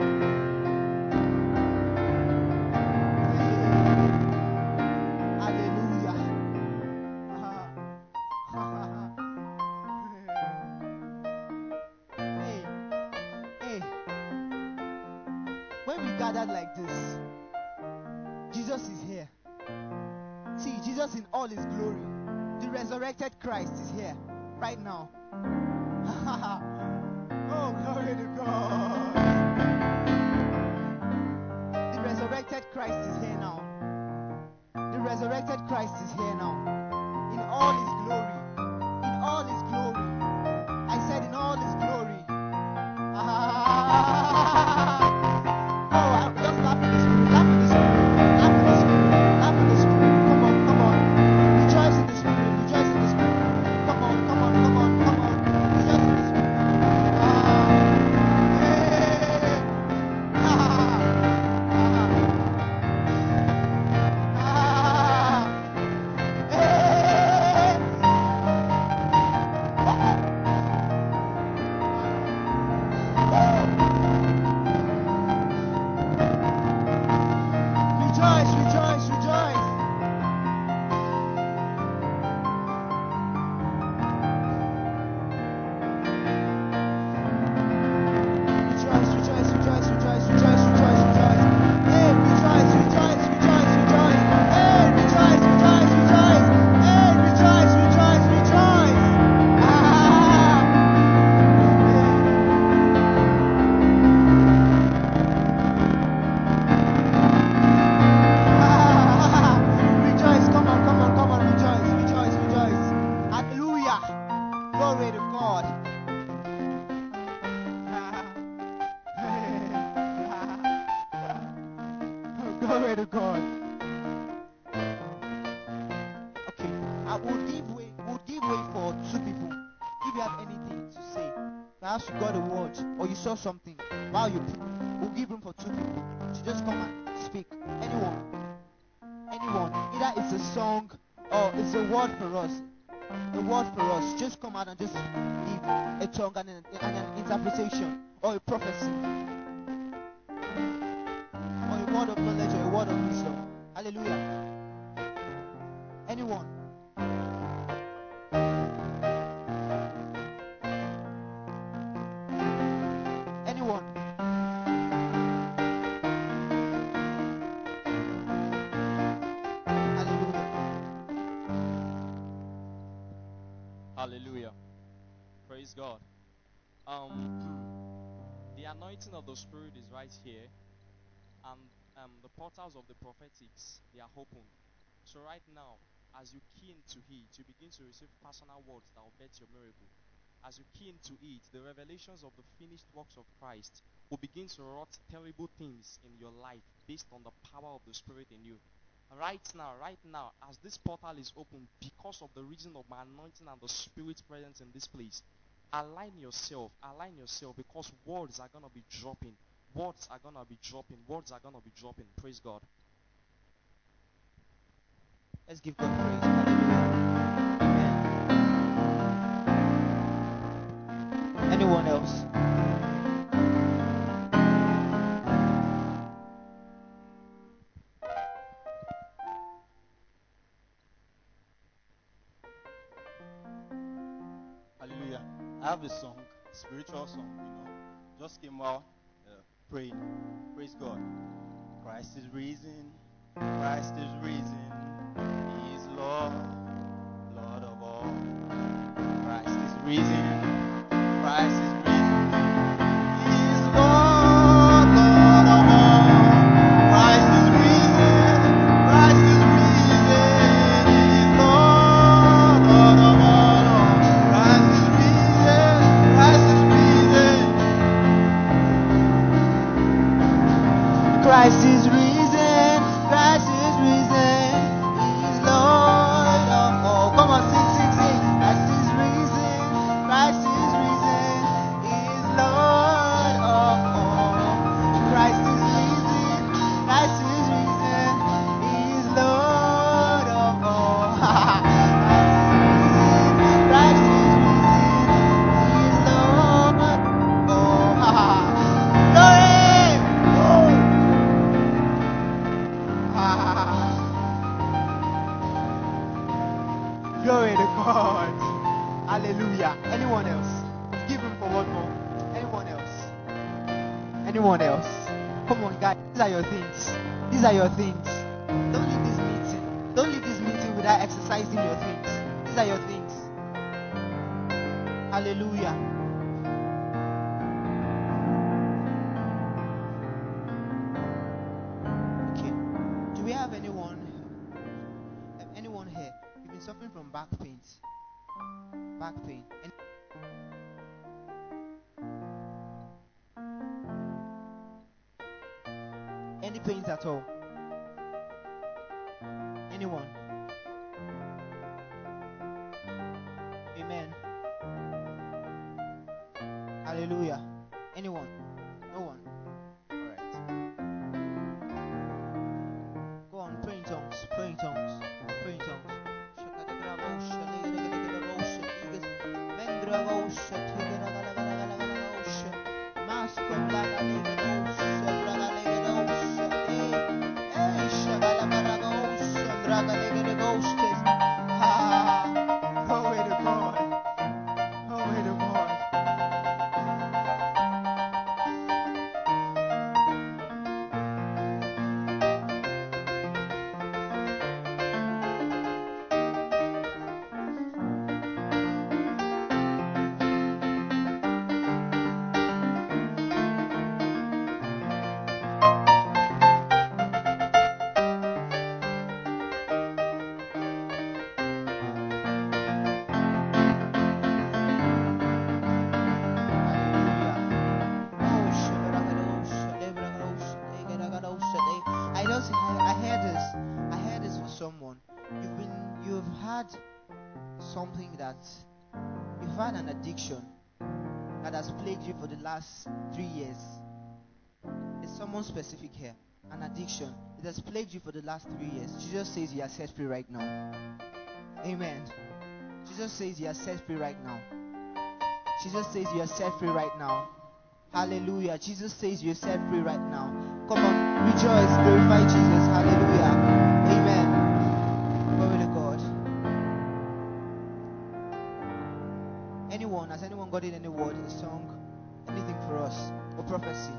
Hallelujah. Hey, hey, when we gathered like this, Jesus is here. See, Jesus in all his glory. The resurrected Christ is here right now. Oh, glory to God. The resurrected Christ is here now. The resurrected Christ is here now. In all his glory. In all his glory. I said in all his glory. Ah. Oh, I'm just laughing in the spirit. Laugh in the spirit. Laugh in the spirit. Laugh in the spirit. Come on, come on. Rejoice in the spirit. Rejoice in the spirit. Come on, come on, come on, come on. Rejoice in the spirit. Ah. Hey. Ah. Ah. Hey. Rejoice, rejoice, rejoice. Rejoice, rejoice, rejoice, rejoice, rejoice, rejoice, rejoice. Hey, rejoice, rejoice, rejoice, rejoice. Hey, rejoice, rejoice, rejoice. Hey, rejoice, rejoice, rejoice. Ah. Ah. Rejoice, come on, come on, come on, rejoice, rejoice, rejoice. Hallelujah. Glory to God. Glory to God. Okay, I will give way. We'll give way for two people. If you have anything to say, perhaps you got a word or you saw something while you pray, we'll give room for two people to just come and speak. Anyone, anyone. Either it's a song or it's a word for us. A word for us. Just come out and just give a tongue and an, and an interpretation or a prophecy or a word of knowledge or a word of wisdom. Hallelujah. Anyone? Anyone? Hallelujah. Hallelujah. Praise God. Um, the anointing of the Spirit is right here, and um, the portals of the prophetics, they are open. So right now, as you key into it, you begin to receive personal words that will bet your miracle. As you key into it, the revelations of the finished works of Christ will begin to wrought terrible things in your life based on the power of the Spirit in you. Right now, right now, as this portal is open, because of the reason of my anointing and the Spirit's presence in this place, align yourself, align yourself, because words are going to be dropping. Words are going to be dropping. Words are going to be dropping. Praise God. Let's give God praise. Hallelujah. Amen. Anyone else? Hallelujah. I have a song, spiritual song, you know. Just came out uh, praying. Praise God. Christ is risen. Christ is risen. He is Lord, Lord of all. Christ is risen. Christ is risen. He is Lord, Lord of all. Christ is risen. Christ is risen. He is Lord, Lord of all. Christ is risen. Christ is risen. Christ is risen. Christ is risen. He is Lord of all. Come on, sing, sing, sing. Christ is risen. Christ Hallelujah. Anyone else? Give him for one more. Anyone else? Anyone else? Come on, guys. These are your things. These are your things. Don't leave this meeting. Don't leave this meeting without exercising your things. These are your things. Hallelujah. Okay. Do we have anyone? Have anyone here? You've been suffering from back pains. Back pain. Any- Any pains at all? Anyone? Amen. Hallelujah. Anyone? No one? Alright. Go on, pray in tongues. Pray in tongues. Pray in tongues. Ah, glory to God. Glory to God. I just I heard this. I heard this for someone. You've been you've had something that you've had an addiction that has plagued you for the last three years. It's someone specific here. An addiction. It has plagued you for the last three years. Jesus says you are set free right now. Amen. Jesus says you are set free right now. Jesus says you are set free right now. Hallelujah. Jesus says you are set free right now. Come on, rejoice, glorify Jesus. Hallelujah. Amen. Glory to God. Anyone, has anyone got in any word, a song, anything for us, or prophecy?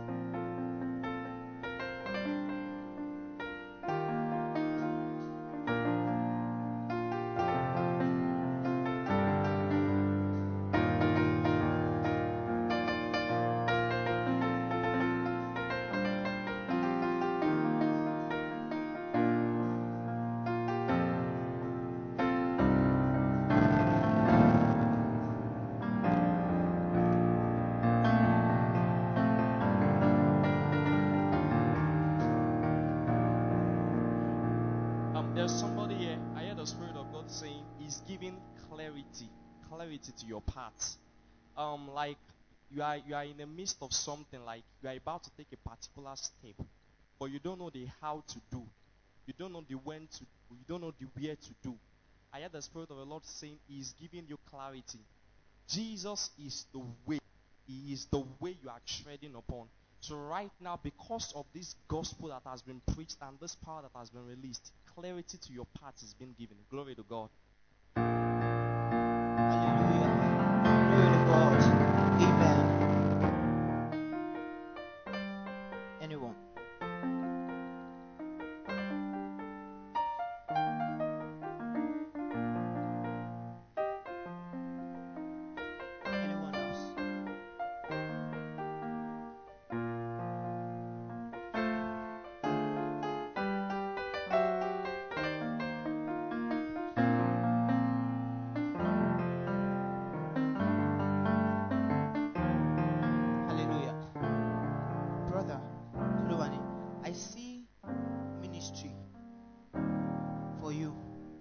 There's somebody here. I heard the Spirit of God saying He's giving clarity, clarity to your path. Um, like you are you are in the midst of something, like you are about to take a particular step, but you don't know the how to do. You don't know the when to. You don't know the where to do. I heard the Spirit of the Lord saying He is giving you clarity. Jesus is the way. He is the way you are treading upon. So right now, because of this gospel that has been preached and this power that has been released, clarity to your path is being given. Glory to God. Hallelujah. Glory to God. Amen. Anyone? Anyone else? Hallelujah. Brother Luani, I see ministry for you.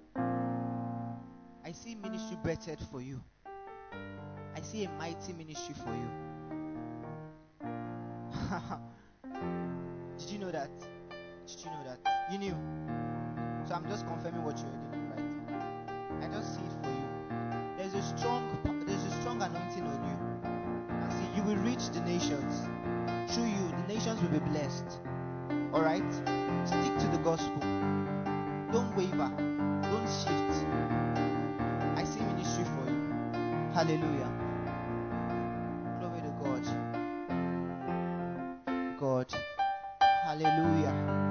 I see ministry bettered for you. I see a mighty ministry for you. Did you know that? Did you know that? You knew. So I'm just confirming what you already knew, right? I just see it for you. There's a strong, there's a strong anointing on you. And see, you will reach the nations. Through you, the nations will be blessed. All right? Stick to the gospel. Don't waver. Don't shift. I see ministry for you. Hallelujah. Glory to God. God. Hallelujah.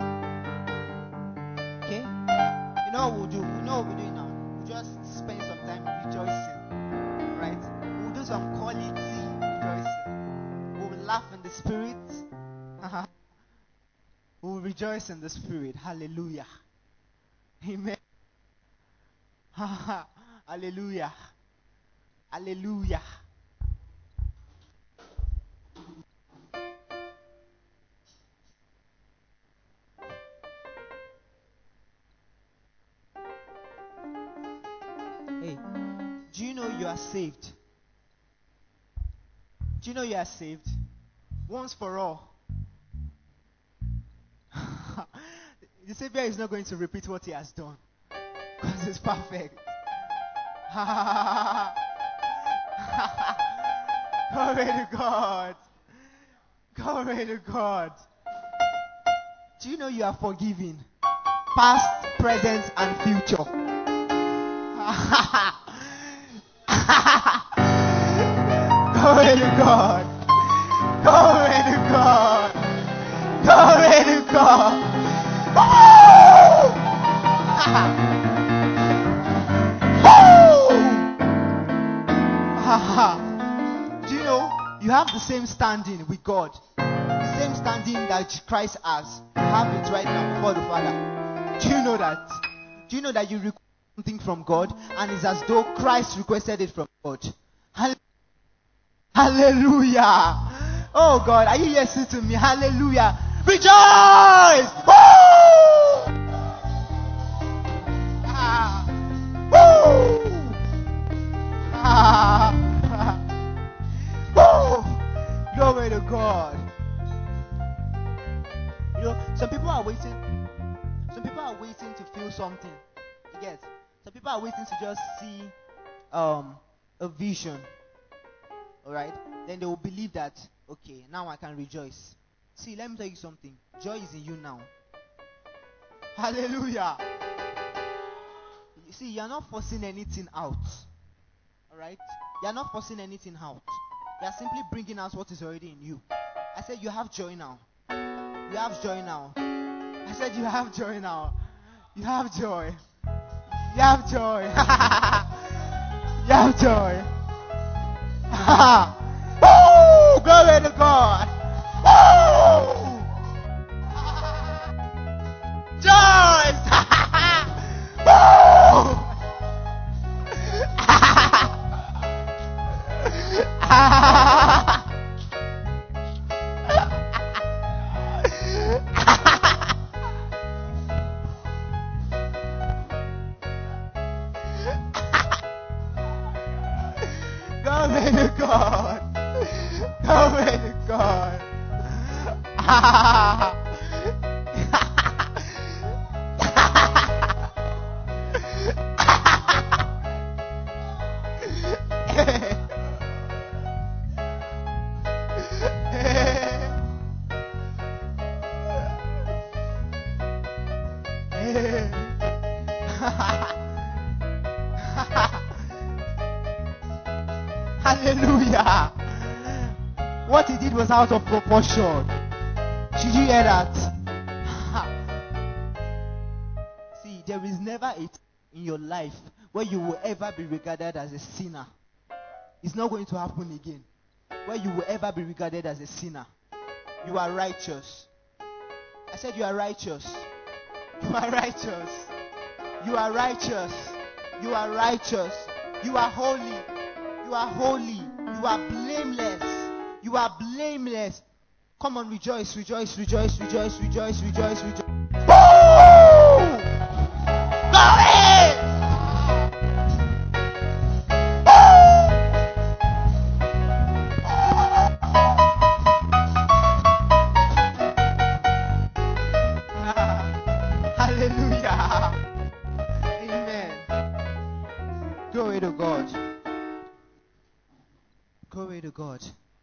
Okay? You know what we'll do? We know what we're doing now. We'll just spend some time rejoicing. Right? We'll do some quality rejoicing. We'll laugh in the spirit. We'll rejoice in the spirit. Hallelujah. Amen. Hallelujah. Hallelujah. Hey, do you know you are saved? Do you know you are saved? Once for all. The Savior is not going to repeat what he has done because it's perfect. Glory to God. Glory to God. Do you know you are forgiven? Past, present, and future. Glory to God. Glory to God. Glory to God. Woo! Do you know you have the same standing with God? The same standing that Christ has. You have it right now before the Father. Do you know that? Do you know that you request something from God and it's as though Christ requested it from God? Hallelujah. Oh God, are you listening to me? Hallelujah. Rejoice! Woo! Ah. Woo! Ah. Woo! Glory to God. You know, some people are waiting. Some people are waiting to feel something. You get? Some people are waiting to just see um a vision. Alright? Then they will believe that, okay, now I can rejoice. See, let me tell you something. Joy is in you now. Hallelujah. You see, you're not forcing anything out. Alright? You're not forcing anything out. You're simply bringing out what is already in you. I said you have joy now. You have joy now. I said you have joy now. You have joy. You have joy. You have joy. Woo! Glory to God. Woo! Joy! Woo! Glory to God. Glory to God. Hallelujah. What he did was out of proportion. Did you hear that? See, there is never a time in your life where you will ever be regarded as a sinner. It's not going to happen again. Where you will ever be regarded as a sinner. You are righteous. I said you are righteous. You are righteous. You are righteous. You are righteous. You are holy. You are holy. You are blameless. You are blameless. Come on, rejoice, rejoice, rejoice, rejoice, rejoice, rejoice, rejoice. Woo! Glory! Hallelujah. Amen. Glory to God. Glory to God.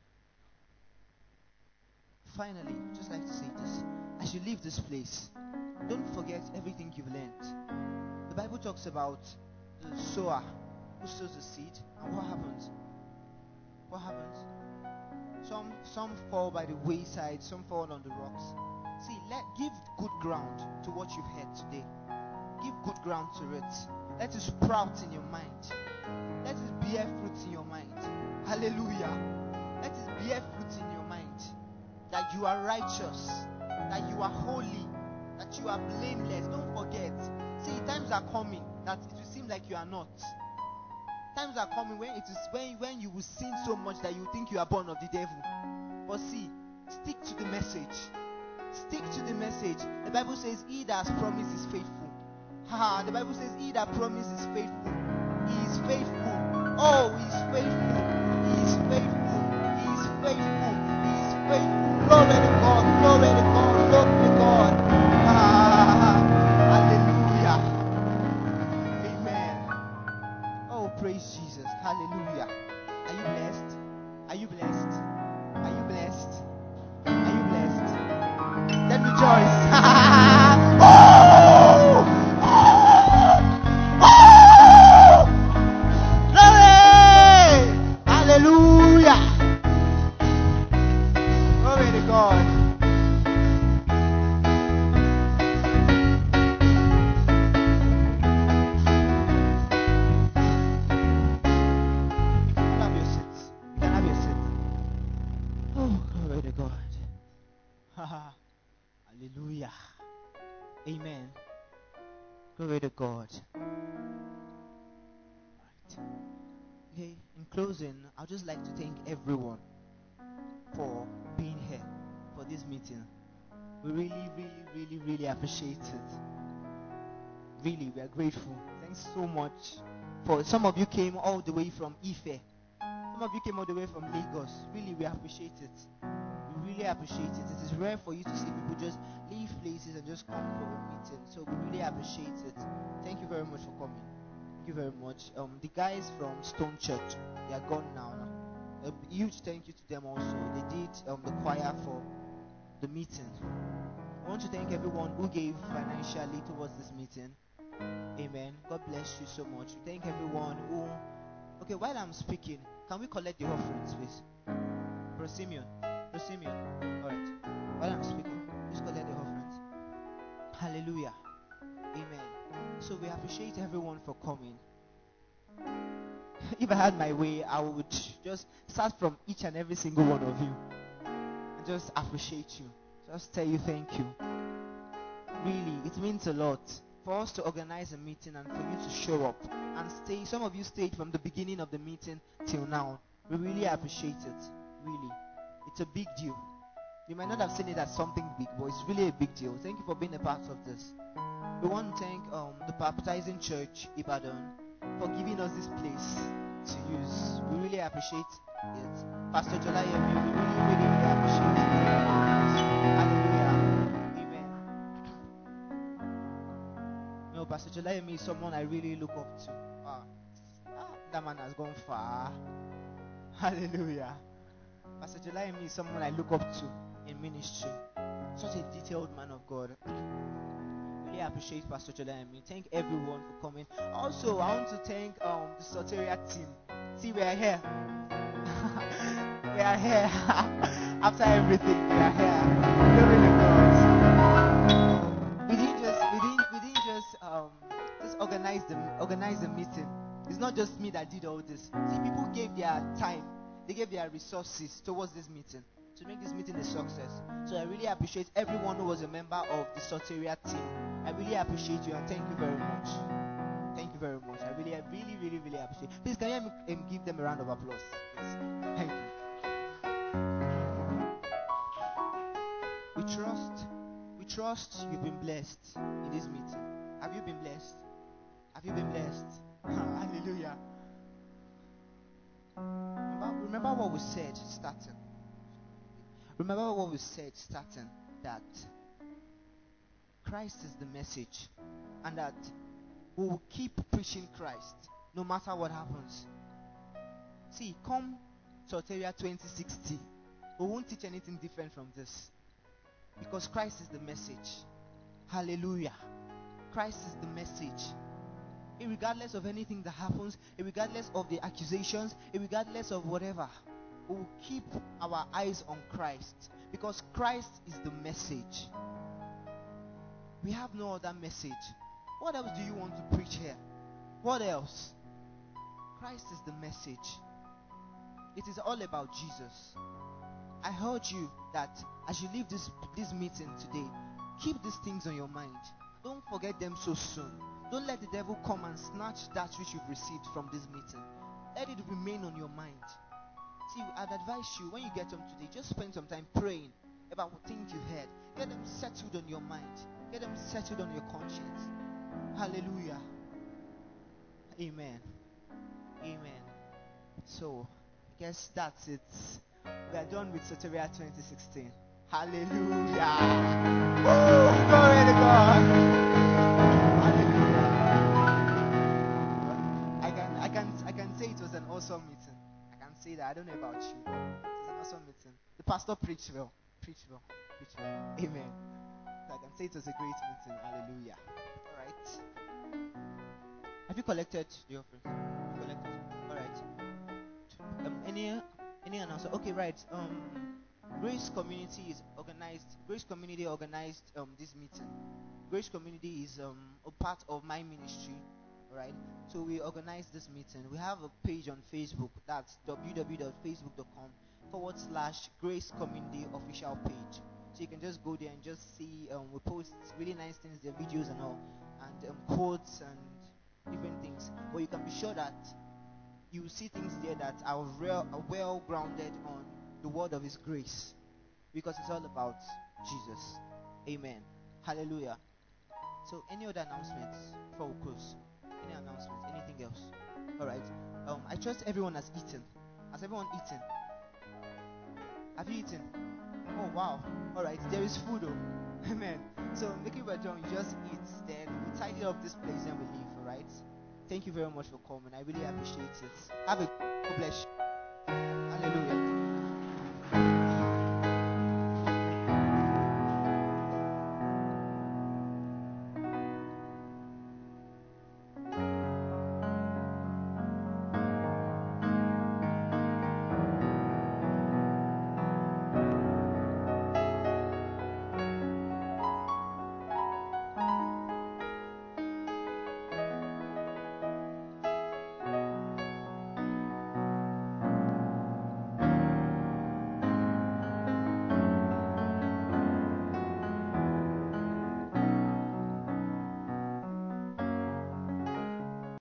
Finally, just like to say this. As you leave this place, don't forget everything you've learned. The Bible talks about the sower who sows the seed, and what happens? What happens? Some some fall by the wayside, some fall on the rocks. See, let give good ground to what you've heard today. Give good ground to it. Let it sprout in your mind. Let it bear fruit in your mind. Hallelujah. Let it bear fruit in your mind. That you are righteous, that you are holy, that you are blameless. Don't forget. See, times are coming that it will seem like you are not. Times are coming when it is when, when you will sin so much that you think you are born of the devil. But see, stick to the message. Stick to the message. The Bible says, he that has promised is faithful. Ha! The Bible says, he that promised is faithful. He is faithful. Oh, he is faithful. He is faithful. He is faithful. He is faithful. Glory to God. Glory to God. Glory to God. Ah, hallelujah. Amen. Oh, praise Jesus. Hallelujah. Are you blessed? Are you blessed? Are you blessed? Are you blessed? Then rejoice. Oh! Oh! Glory! Hallelujah! Glory to God. You can have your seats. You can have your seats. Oh, glory to God. Hallelujah. Amen. Glory to God. Right. Okay, in closing, I'd just like to thank everyone for being here for this meeting. We really, really, really, really appreciate it. Really, we are grateful. Thanks so much. For some of you came all the way from Ife. Some of you came all the way from Lagos. Really, we appreciate it. We really appreciate it. It is rare for you to see people just leave places and just come for a meeting. So we really appreciate it. Thank you very much for coming. Thank you very much. Um, the guys from Stone Church, they are gone now. now. A huge thank you to them also. They did um, the choir for the meeting. I want to thank everyone who gave financially towards this meeting. Amen. God bless you so much. We thank everyone who... Okay, while I'm speaking, can we collect the offerings, please? Prosimion. Prosimion. Alright. While I'm speaking, please collect the offerings. Hallelujah. Amen. So we appreciate everyone for coming. If I had my way, I would just start from each and every single one of you and just appreciate you. Just tell you thank you. Really, it means a lot for us to organize a meeting and for you to show up and stay. Some of you stayed from the beginning of the meeting till now. We really appreciate it. Really. It's a big deal. You might not have seen it as something big, but it's really a big deal. Thank you for being a part of this. We want to thank um, the Baptizing Church, Ibadan, for giving us this place to use. We really appreciate it. Pastor Jolayemi, we really, really, really appreciate it. Hallelujah. Amen. You know, Pastor Jolayemi is someone I really look up to. Ah, ah, that man has gone far. Hallelujah. Pastor Jolayemi is someone I look up to in ministry. Such a detailed man of God. Really appreciate Pastor Jolayemi. Thank everyone for coming. Also, I want to thank um, the Soteria team. See, we are here. We are here. After everything, we are here. Glory to God. We didn't just, we didn't, we didn't just, um, just organize the, organize the meeting. It's not just me that did all this. See, people gave their time. They gave their resources towards this meeting to make this meeting a success. So I really appreciate everyone who was a member of the Soteria team. I really appreciate you and thank you very much. Thank you very much. I really, I really, really, really appreciate it. Please, can you help me um, give them a round of applause? Please. Thank you. We trust, we trust you've been blessed in this meeting. Have you been blessed? Have you been blessed? Hallelujah. Remember, remember what we said starting. Remember what we said starting, that Christ is the message and that we will keep preaching Christ no matter what happens. See, come Soteria twenty sixty, we won't teach anything different from this because Christ is the message. Hallelujah. Christ is the message. Regardless of anything that happens, regardless of the accusations, regardless of whatever, we will keep our eyes on Christ, because Christ is the message. We have no other message. What else do you want to preach here? What else? Christ is the message. It is all about Jesus. I heard you that as you leave this, this meeting today, keep these things on your mind. Don't forget them so soon. Don't let the devil come and snatch that which you've received from this meeting. Let it remain on your mind. See, I'd advise you, when you get home today, just spend some time praying about what things you heard. Get them settled on your mind. Get them settled on your conscience. Hallelujah. Amen. Amen. So, I guess that's it. We are done with Soteria twenty sixteen. Hallelujah. Woo! Glory to God. Hallelujah. I can, I can, I can say it was an awesome meeting. I can say that. I don't know about you. It was an awesome meeting. The pastor preached well. Preached well. Preached well. Amen. So I can say it was a great meeting. Hallelujah. All right. Have you collected the offerings? You collected. All right. Um, any any announcement? Okay, right. Um, Grace Community is organized. Grace Community organized um this meeting. Grace Community is um a part of my ministry. All right. So we organized this meeting. We have a page on Facebook. That's www.facebook.com forward slash Grace Community official page. So you can just go there and just see. Um, we post really nice things, the videos and all, and um, quotes and different things. But you can be sure that you see things there that are real, are well grounded on the word of His grace, because it's all about Jesus. Amen. Hallelujah. So, any other announcements before we close? Any announcements? Anything else? All right. Um, I trust everyone has eaten. Has everyone eaten? Have you eaten? Oh wow. All right. There is food, oh. Amen. So, make it we're done, you just eat. Then we tidy up this place and we leave. All right. Thank you very much for coming. I really appreciate it. Have a God bless you. Hallelujah.